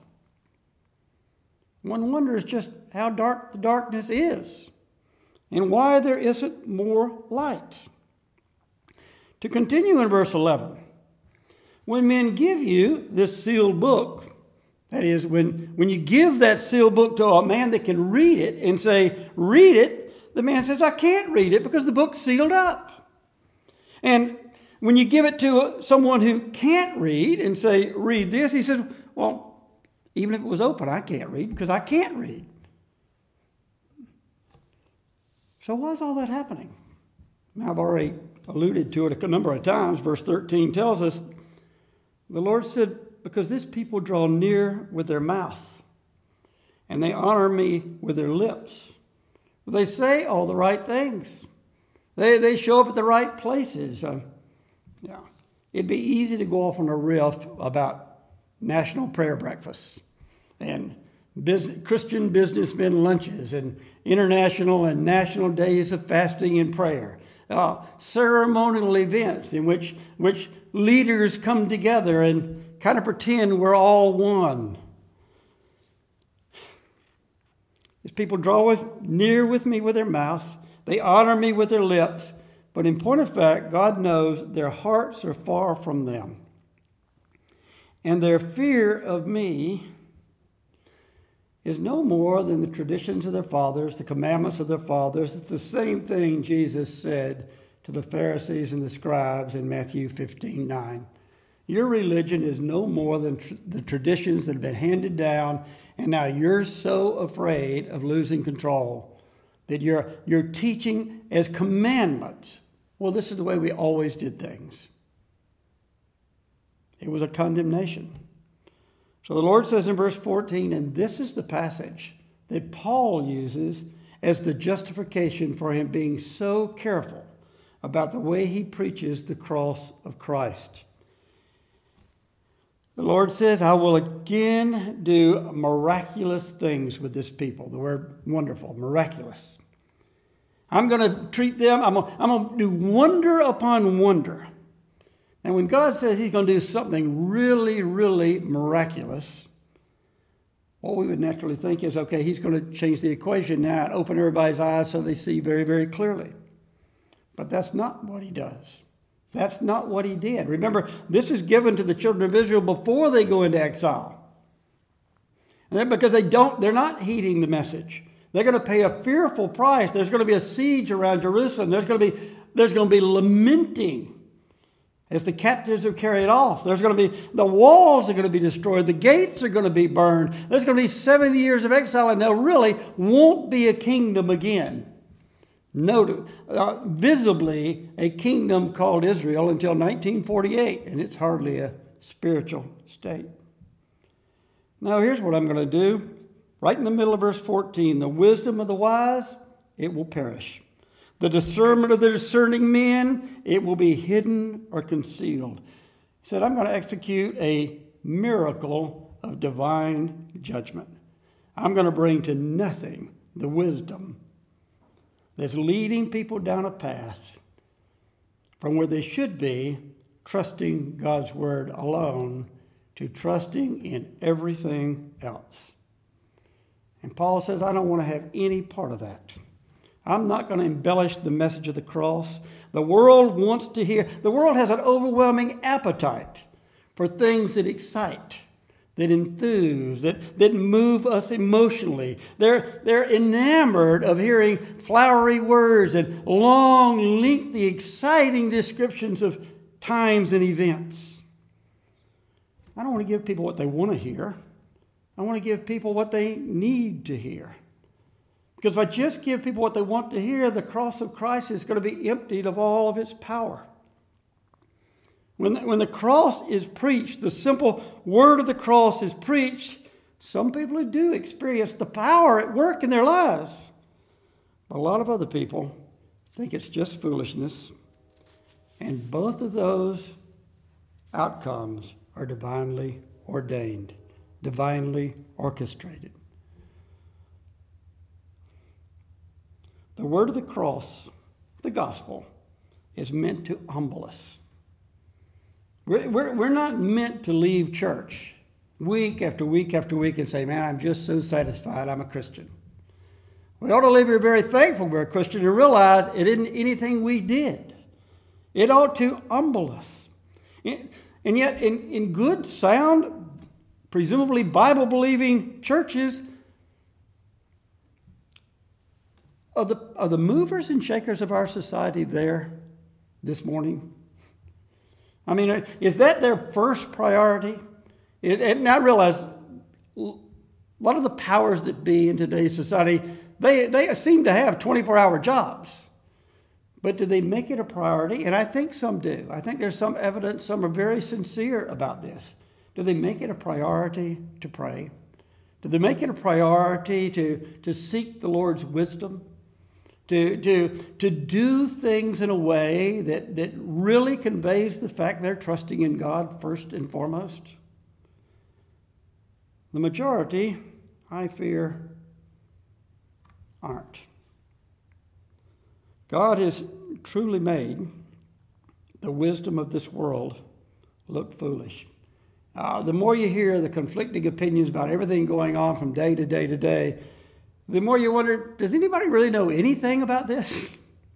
One wonders just how dark the darkness is and why there isn't more light. To continue in verse 11, when men give you this sealed book, that is, when you give that sealed book to a man that can read it and say, read it, the man says, I can't read it because the book's sealed up. And when you give it to someone who can't read and say, read this, he says, well, even if it was open, I can't read because I can't read. So why's all that happening? I've already alluded to it a number of times. Verse 13 tells us, the Lord said, because this people draw near with their mouth, and they honor me with their lips. They say all the right things. They show up at the right places. It'd be easy to go off on a riff about national prayer breakfasts and Christian businessmen lunches and international and national days of fasting and prayer. Ceremonial events in which leaders come together and kind of pretend we're all one. These people draw near with me with their mouth. They honor me with their lips. But in point of fact, God knows their hearts are far from them. And their fear of me is no more than the traditions of their fathers, the commandments of their fathers. It's the same thing Jesus said to the Pharisees and the scribes in Matthew 15:9. Your religion is no more than the traditions that have been handed down, and now you're so afraid of losing control that you're teaching as commandments. Well, this is the way we always did things. It was a condemnation. So the Lord says in verse 14, and this is the passage that Paul uses as the justification for him being so careful about the way he preaches the cross of Christ. The Lord says, I will again do miraculous things with this people. The word wonderful, miraculous. I'm going to treat them, I'm going to do wonder upon wonder. And when God says he's going to do something really, really miraculous, what we would naturally think is, okay, he's going to change the equation now and open everybody's eyes so they see very, very clearly. But that's not what he does. That's not what he did. Remember, this is given to the children of Israel before they go into exile. And because they're not heeding the message. They're going to pay a fearful price. There's going to be a siege around Jerusalem. There's going to be lamenting as the captives are carried off. The walls are going to be destroyed. The gates are going to be burned. There's going to be 70 years of exile, and there really won't be a kingdom again. Visibly a kingdom called Israel until 1948, and it's hardly a spiritual state. Now here's what I'm going to do. Right in the middle of verse 14, the wisdom of the wise, it will perish. The discernment of the discerning men, it will be hidden or concealed. He said, I'm going to execute a miracle of divine judgment. I'm going to bring to nothing the wisdom that's leading people down a path from where they should be, trusting God's word alone, to trusting in everything else. And Paul says, I don't want to have any part of that. I'm not going to embellish the message of the cross. The world wants to hear. The world has an overwhelming appetite for things that excite, that enthuse, that move us emotionally. They're enamored of hearing flowery words and long, lengthy, exciting descriptions of times and events. I don't want to give people what they want to hear. I want to give people what they need to hear. Because if I just give people what they want to hear, the cross of Christ is going to be emptied of all of its power. When the cross is preached, the simple word of the cross is preached, some people do experience the power at work in their lives. But a lot of other people think it's just foolishness. And both of those outcomes are divinely ordained, divinely orchestrated. The word of the cross, the gospel, is meant to humble us. We're not meant to leave church week after week after week and say, man, I'm just so satisfied I'm a Christian. We ought to leave here very thankful we're a Christian and realize it isn't anything we did. It ought to humble us. And yet in good, sound, presumably Bible-believing churches, are the movers and shakers of our society there this morning? I mean, is that their first priority? And I realize a lot of the powers that be in today's society, they seem to have 24-hour jobs. But do they make it a priority? And I think some do. I think there's some evidence, some are very sincere about this. Do they make it a priority to pray? Do they make it a priority to seek the Lord's wisdom? To do things in a way that really conveys the fact they're trusting in God first and foremost? The majority, I fear, aren't. God has truly made the wisdom of this world look foolish. The more you hear the conflicting opinions about everything going on from day to day to day, the more you wonder, does anybody really know anything about this?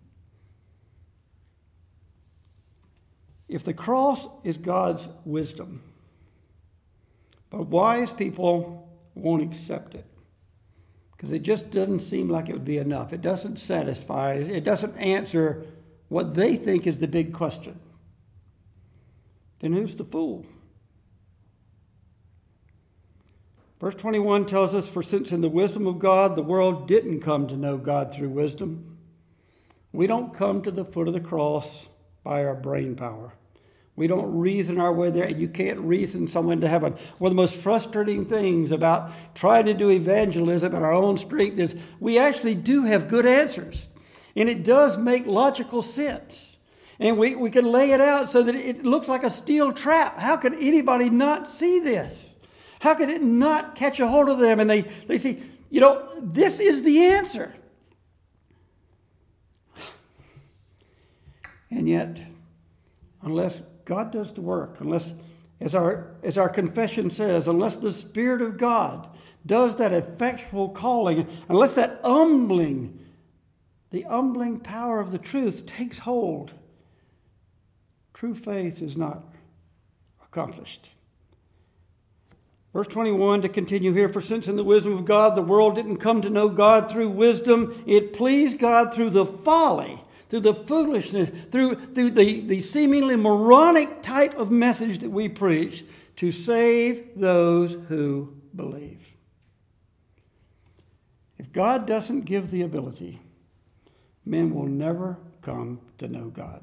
If the cross is God's wisdom, but wise people won't accept it because it just doesn't seem like it would be enough. It doesn't satisfy. It doesn't answer what they think is the big question. Then who's the fool? Verse 21 tells us, for since in the wisdom of God, the world didn't come to know God through wisdom, we don't come to the foot of the cross by our brain power. We don't reason our way there. You can't reason someone to heaven. One of the most frustrating things about trying to do evangelism in our own strength is we actually do have good answers. And it does make logical sense. And we can lay it out so that it looks like a steel trap. How could anybody not see this? How could it not catch a hold of them? And they see, this is the answer. And yet, unless God does the work, unless, as our confession says, unless the Spirit of God does that effectual calling, unless that the humbling power of the truth takes hold, true faith is not accomplished. Verse 21, to continue here, for since in the wisdom of God, the world didn't come to know God through wisdom, it pleased God through the folly, through the foolishness, through the seemingly moronic type of message that we preach, to save those who believe. If God doesn't give the ability, men will never come to know God,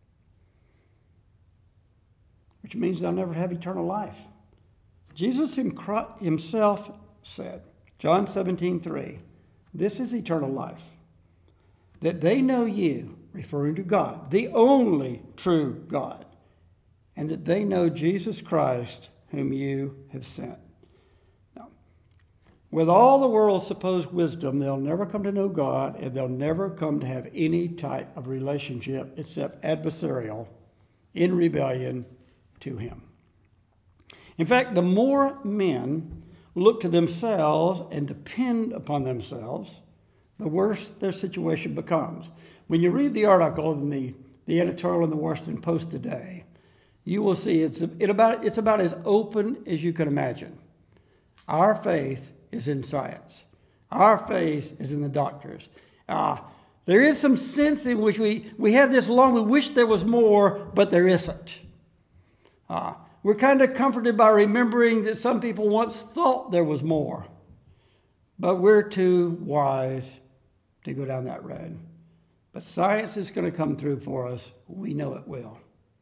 which means they'll never have eternal life. Jesus himself said, John 17:3, this is eternal life, that they know you, referring to God, the only true God, and that they know Jesus Christ, whom you have sent. Now, with all the world's supposed wisdom, they'll never come to know God, and they'll never come to have any type of relationship except adversarial, in rebellion to him. In fact, the more men look to themselves and depend upon themselves, the worse their situation becomes. When you read the article in the editorial in the Washington Post today, you will see it's about as open as you can imagine. Our faith is in science. Our faith is in the doctors. There is some sense in which we have this long, we wish there was more, but there isn't. We're kind of comforted by remembering that some people once thought there was more, but we're too wise to go down that road. But science is going to come through for us. We know it will.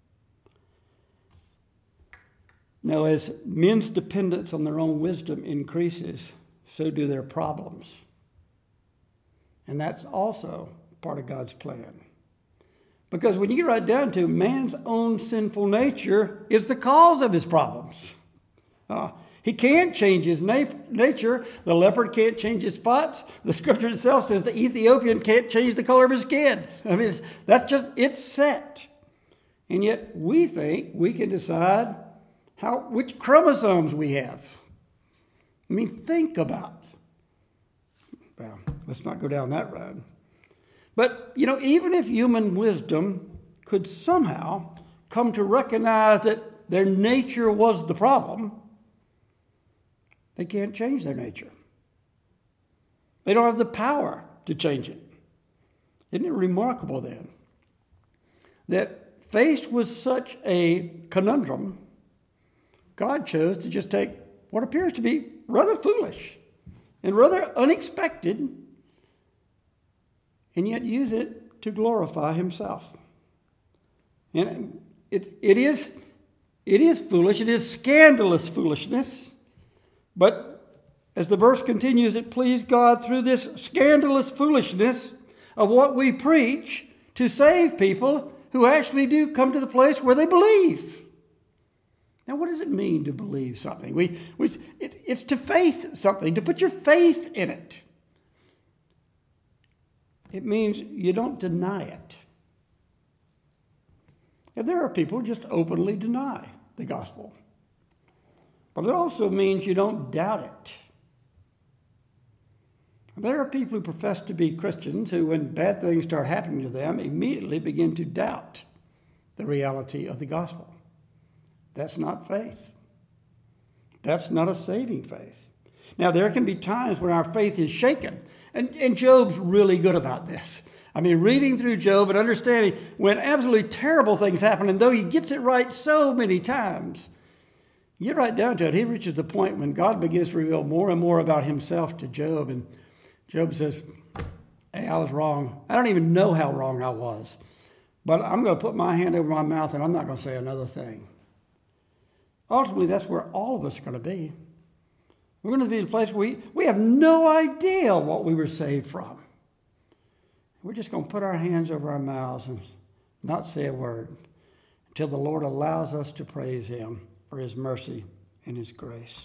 Now, as men's dependence on their own wisdom increases, so do their problems. And that's also part of God's plan. Because when you get right down to man's own sinful nature is the cause of his problems. He can't change his nature. The leopard can't change his spots. The scripture itself says the Ethiopian can't change the color of his skin. I mean, it's set. And yet we think we can decide which chromosomes we have. I mean, think about it. Well, let's not go down that road. But, even if human wisdom could somehow come to recognize that their nature was the problem, they can't change their nature. They don't have the power to change it. Isn't it remarkable then that faced with such a conundrum, God chose to just take what appears to be rather foolish and rather unexpected, and yet use it to glorify himself. And it is foolish. It is scandalous foolishness. But as the verse continues, it pleased God through this scandalous foolishness of what we preach to save people who actually do come to the place where they believe. Now, what does it mean to believe something? It's to faith something, to put your faith in it. It means you don't deny it. And there are people who just openly deny the gospel. But it also means you don't doubt it. There are people who profess to be Christians who, when bad things start happening to them, immediately begin to doubt the reality of the gospel. That's not faith. That's not a saving faith. Now, there can be times when our faith is shaken, and Job's really good about this. I mean, reading through Job and understanding when absolutely terrible things happen, and though he gets it right so many times, you get right down to it, he reaches the point when God begins to reveal more and more about himself to Job, and Job says, hey, I was wrong. I don't even know how wrong I was, but I'm going to put my hand over my mouth and I'm not going to say another thing. Ultimately, that's where all of us are going to be. We're going to be in a place where we have no idea what we were saved from. We're just going to put our hands over our mouths and not say a word until the Lord allows us to praise him for his mercy and his grace.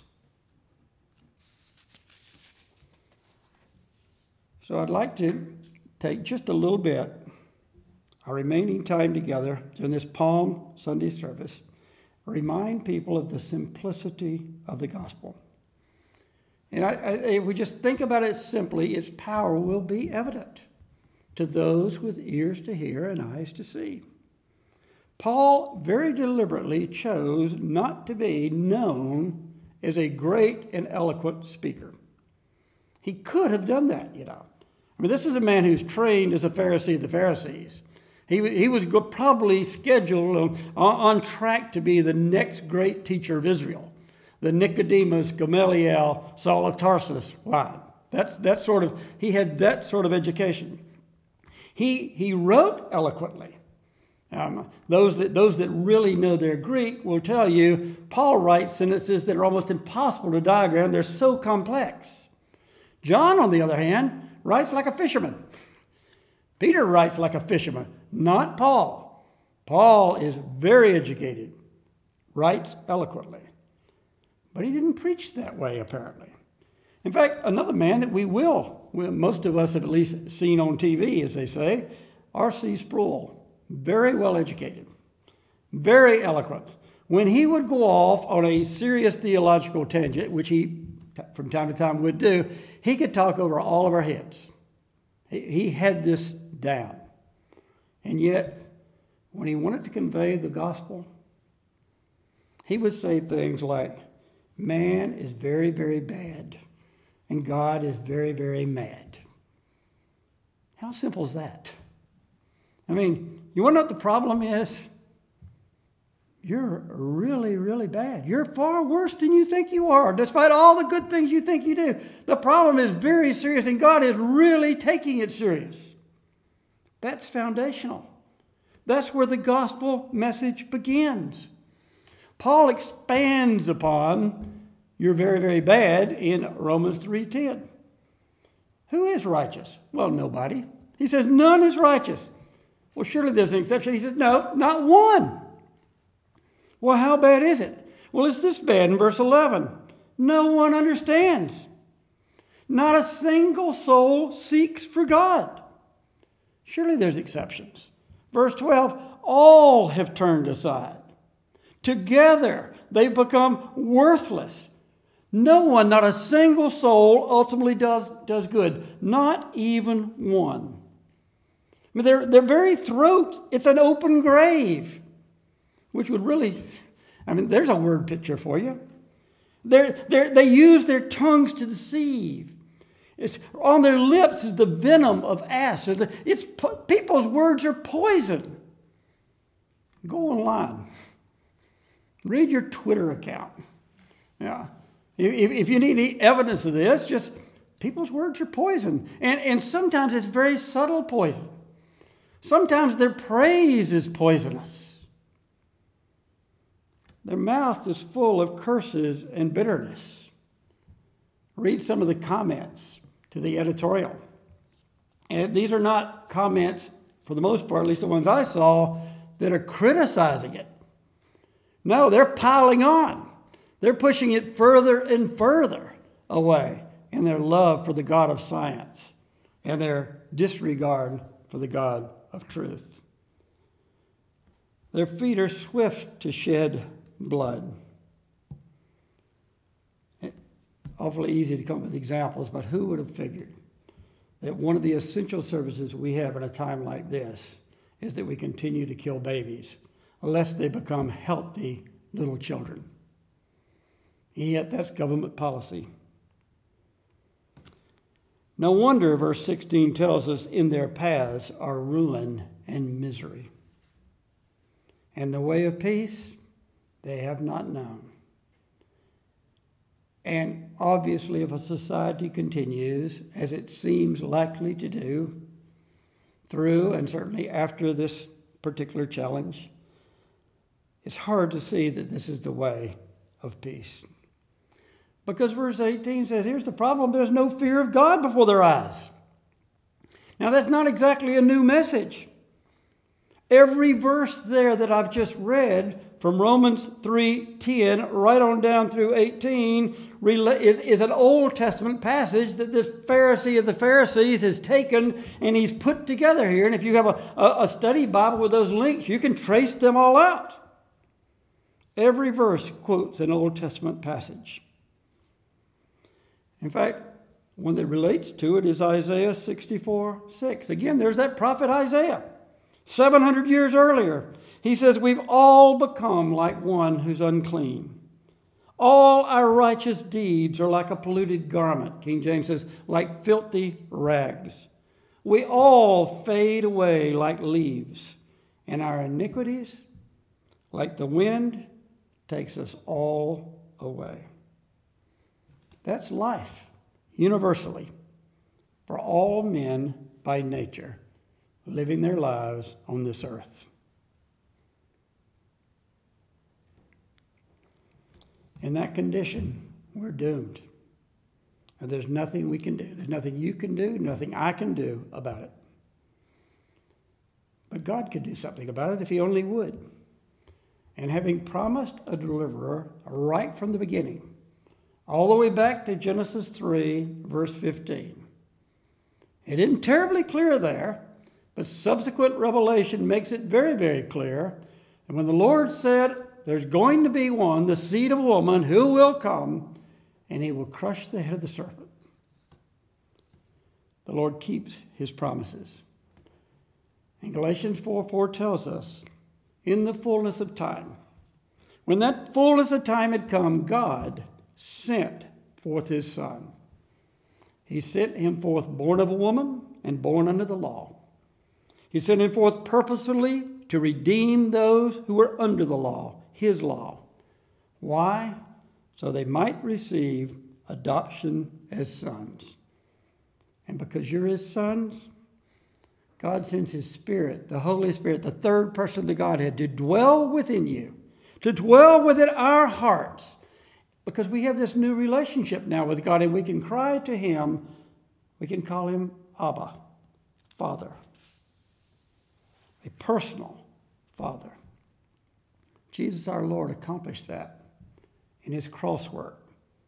So I'd like to take just a little bit, our remaining time together during this Palm Sunday service, remind people of the simplicity of the gospel. And if we just think about it simply, its power will be evident to those with ears to hear and eyes to see. Paul very deliberately chose not to be known as a great and eloquent speaker. He could have done that, I mean, this is a man who's trained as a Pharisee of the Pharisees. He was probably scheduled on track to be the next great teacher of Israel, the Nicodemus, Gamaliel, Saul of Tarsus line. He had that sort of education. He wrote eloquently. Those that really know their Greek will tell you Paul writes sentences that are almost impossible to diagram. They're so complex. John, on the other hand, writes like a fisherman. Peter writes like a fisherman, not Paul. Paul is very educated, writes eloquently. But he didn't preach that way, apparently. In fact, another man that most of us have at least seen on TV, as they say, R.C. Sproul, very well educated, very eloquent. When he would go off on a serious theological tangent, which he from time to time would do, he could talk over all of our heads. He had this down. And yet, when he wanted to convey the gospel, he would say things like, man is very, very bad, and God is very, very mad. How simple is that? I mean, you want to know what the problem is? You're really, really bad. You're far worse than you think you are, despite all the good things you think you do. The problem is very serious, and God is really taking it serious. That's foundational. That's where the gospel message begins. Paul expands upon you're very, very bad in Romans 3:10. Who is righteous? Well, nobody. He says none is righteous. Well, surely there's an exception. He says, no, not one. Well, how bad is it? Well, it's this bad in verse 11. No one understands. Not a single soul seeks for God. Surely there's exceptions. Verse 12, all have turned aside. Together they've become worthless. No one, not a single soul, ultimately does good. Not even one. I mean, their very throat, it's an open grave. Which would really, there's a word picture for you. They use their tongues to deceive. It's on their lips is the venom of asps. People's words are poison. Go online. Read your Twitter account. Yeah. If you need any evidence of this, just people's words are poison. And sometimes it's very subtle poison. Sometimes their praise is poisonous. Their mouth is full of curses and bitterness. Read some of the comments to the editorial. And these are not comments, for the most part, at least the ones I saw, that are criticizing it. No, they're piling on. They're pushing it further and further away in their love for the God of science and their disregard for the God of truth. Their feet are swift to shed blood. Awfully easy to come up with examples, but who would have figured that one of the essential services we have at a time like this is that we continue to kill babies, lest they become healthy little children. And yet that's government policy. No wonder verse 16 tells us, in their paths are ruin and misery. And the way of peace they have not known. And obviously, if a society continues, as it seems likely to do, through and certainly after this particular challenge, it's hard to see that this is the way of peace. Because verse 18 says, here's the problem, there's no fear of God before their eyes. Now, that's not exactly a new message. Every verse there that I've just read, from Romans 3:10 right on down through 18, is an Old Testament passage that this Pharisee of the Pharisees has taken and he's put together here. And if you have a study Bible with those links, you can trace them all out. Every verse quotes an Old Testament passage. In fact, one that relates to it is Isaiah 64:6. Again, there's that prophet Isaiah, 700 years earlier. He says, we've all become like one who's unclean. All our righteous deeds are like a polluted garment. King James says, like filthy rags. We all fade away like leaves, and our iniquities, like the wind, takes us all away. That's life, universally, for all men by nature, living their lives on this earth. In that condition, we're doomed. And there's nothing we can do. There's nothing you can do, nothing I can do about it. But God could do something about it if he only would. And having promised a deliverer right from the beginning, all the way back to Genesis 3, verse 15. It isn't terribly clear there, but subsequent revelation makes it very, very clear. And when the Lord said, there's going to be one, the seed of a woman, who will come, and he will crush the head of the serpent. The Lord keeps his promises. And Galatians 4:4 tells us, in the fullness of time, when that fullness of time had come, God sent forth his Son. He sent him forth born of a woman and born under the law. He sent him forth purposefully to redeem those who were under the law, his law. Why? So they might receive adoption as sons. And because you're his sons, God sends his Spirit, the Holy Spirit, the third person of the Godhead, to dwell within you, to dwell within our hearts. Because we have this new relationship now with God, and we can cry to him, we can call him Abba, Father. A personal Father. Jesus our Lord accomplished that in his cross work.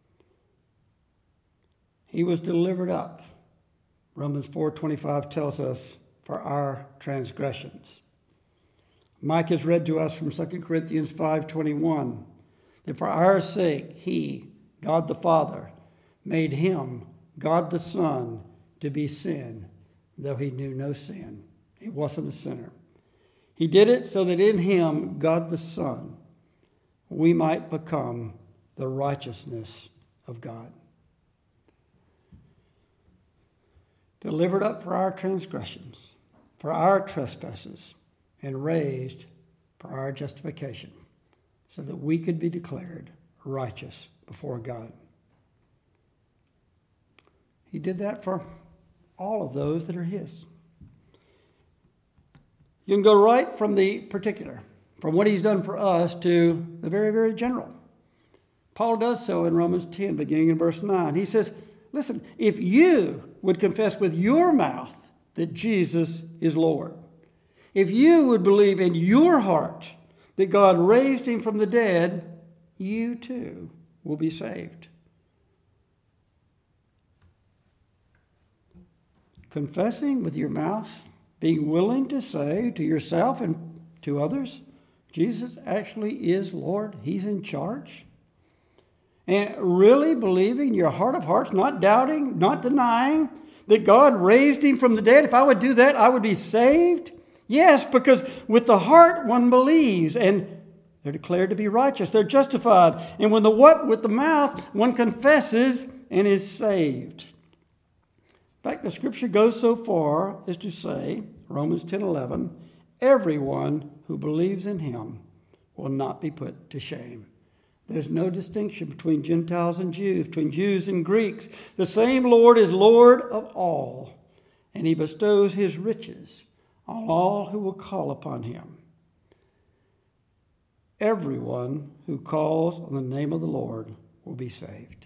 He was delivered up, Romans 4:25 tells us, for our transgressions. Mike has read to us from 2 Corinthians 5:21 that for our sake he, God the Father, made him, God the Son, to be sin, though he knew no sin. He wasn't a sinner. He did it so that in him, God the Son, we might become the righteousness of God. Delivered up for our transgressions, for our trespasses, and raised for our justification, so that we could be declared righteous before God. He did that for all of those that are his. You can go right from the particular, from what he's done for us, to the very, very general. Paul does so in Romans 10, beginning in verse 9. He says, listen, if you would confess with your mouth that Jesus is Lord, if you would believe in your heart that God raised him from the dead, you too will be saved. Confessing with your mouth, being willing to say to yourself and to others, Jesus actually is Lord. He's in charge. And really believing in your heart of hearts, not doubting, not denying that God raised him from the dead. If I would do that, I would be saved. Yes, because with the heart one believes and they're declared to be righteous. They're justified. And with the mouth one confesses and is saved. In fact, the scripture goes so far as to say, Romans 10:11, everyone who believes in him will not be put to shame. There's no distinction between Gentiles and Jews, between Jews and Greeks. The same Lord is Lord of all, and he bestows his riches on all who will call upon him. Everyone who calls on the name of the Lord will be saved.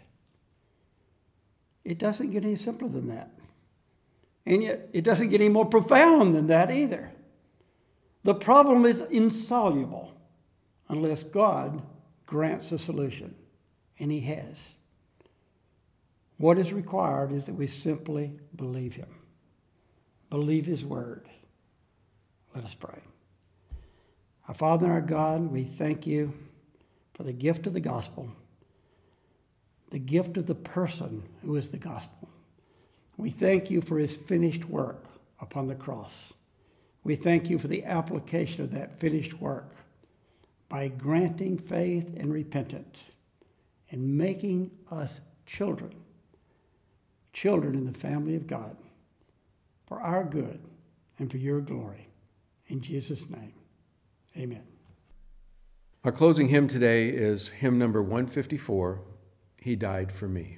It doesn't get any simpler than that. And yet, it doesn't get any more profound than that either. The problem is insoluble unless God grants a solution, and he has. What is required is that we simply believe him, believe his word. Let us pray. Our Father and our God, we thank you for the gift of the gospel, the gift of the person who is the gospel. We thank you for his finished work upon the cross. We thank you for the application of that finished work by granting faith and repentance and making us children in the family of God for our good and for your glory. In Jesus' name, amen. Our closing hymn today is hymn number 154, He Died for Me.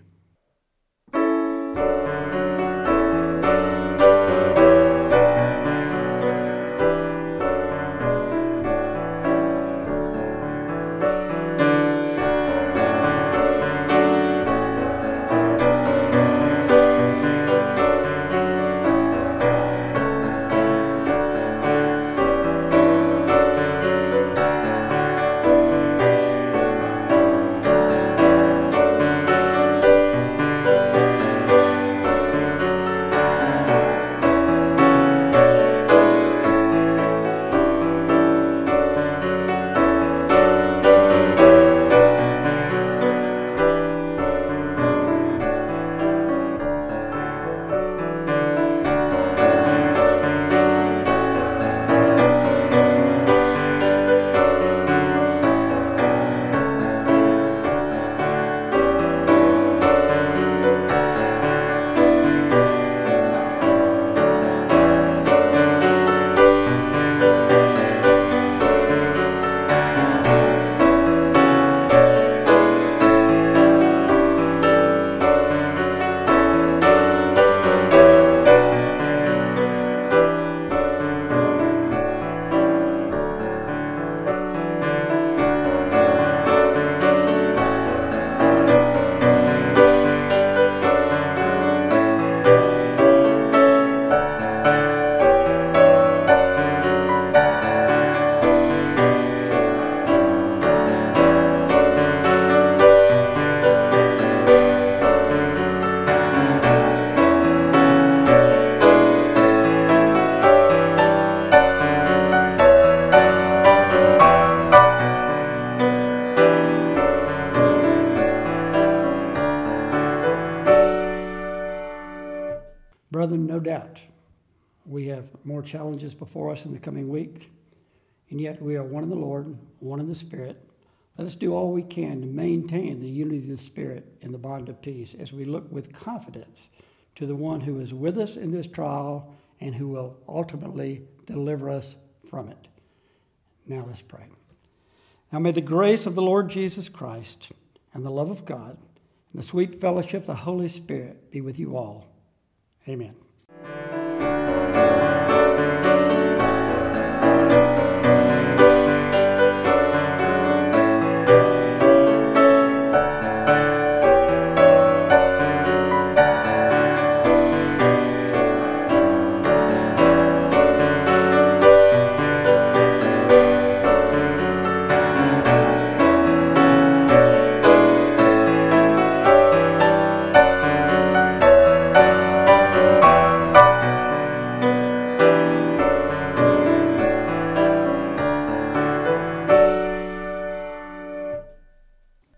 Brethren, no doubt we have more challenges before us in the coming week, and yet we are one in the Lord, one in the Spirit. Let us do all we can to maintain the unity of the Spirit in the bond of peace as we look with confidence to the one who is with us in this trial and who will ultimately deliver us from it. Now let's pray. Now may the grace of the Lord Jesus Christ and the love of God and the sweet fellowship of the Holy Spirit be with you all. Amen.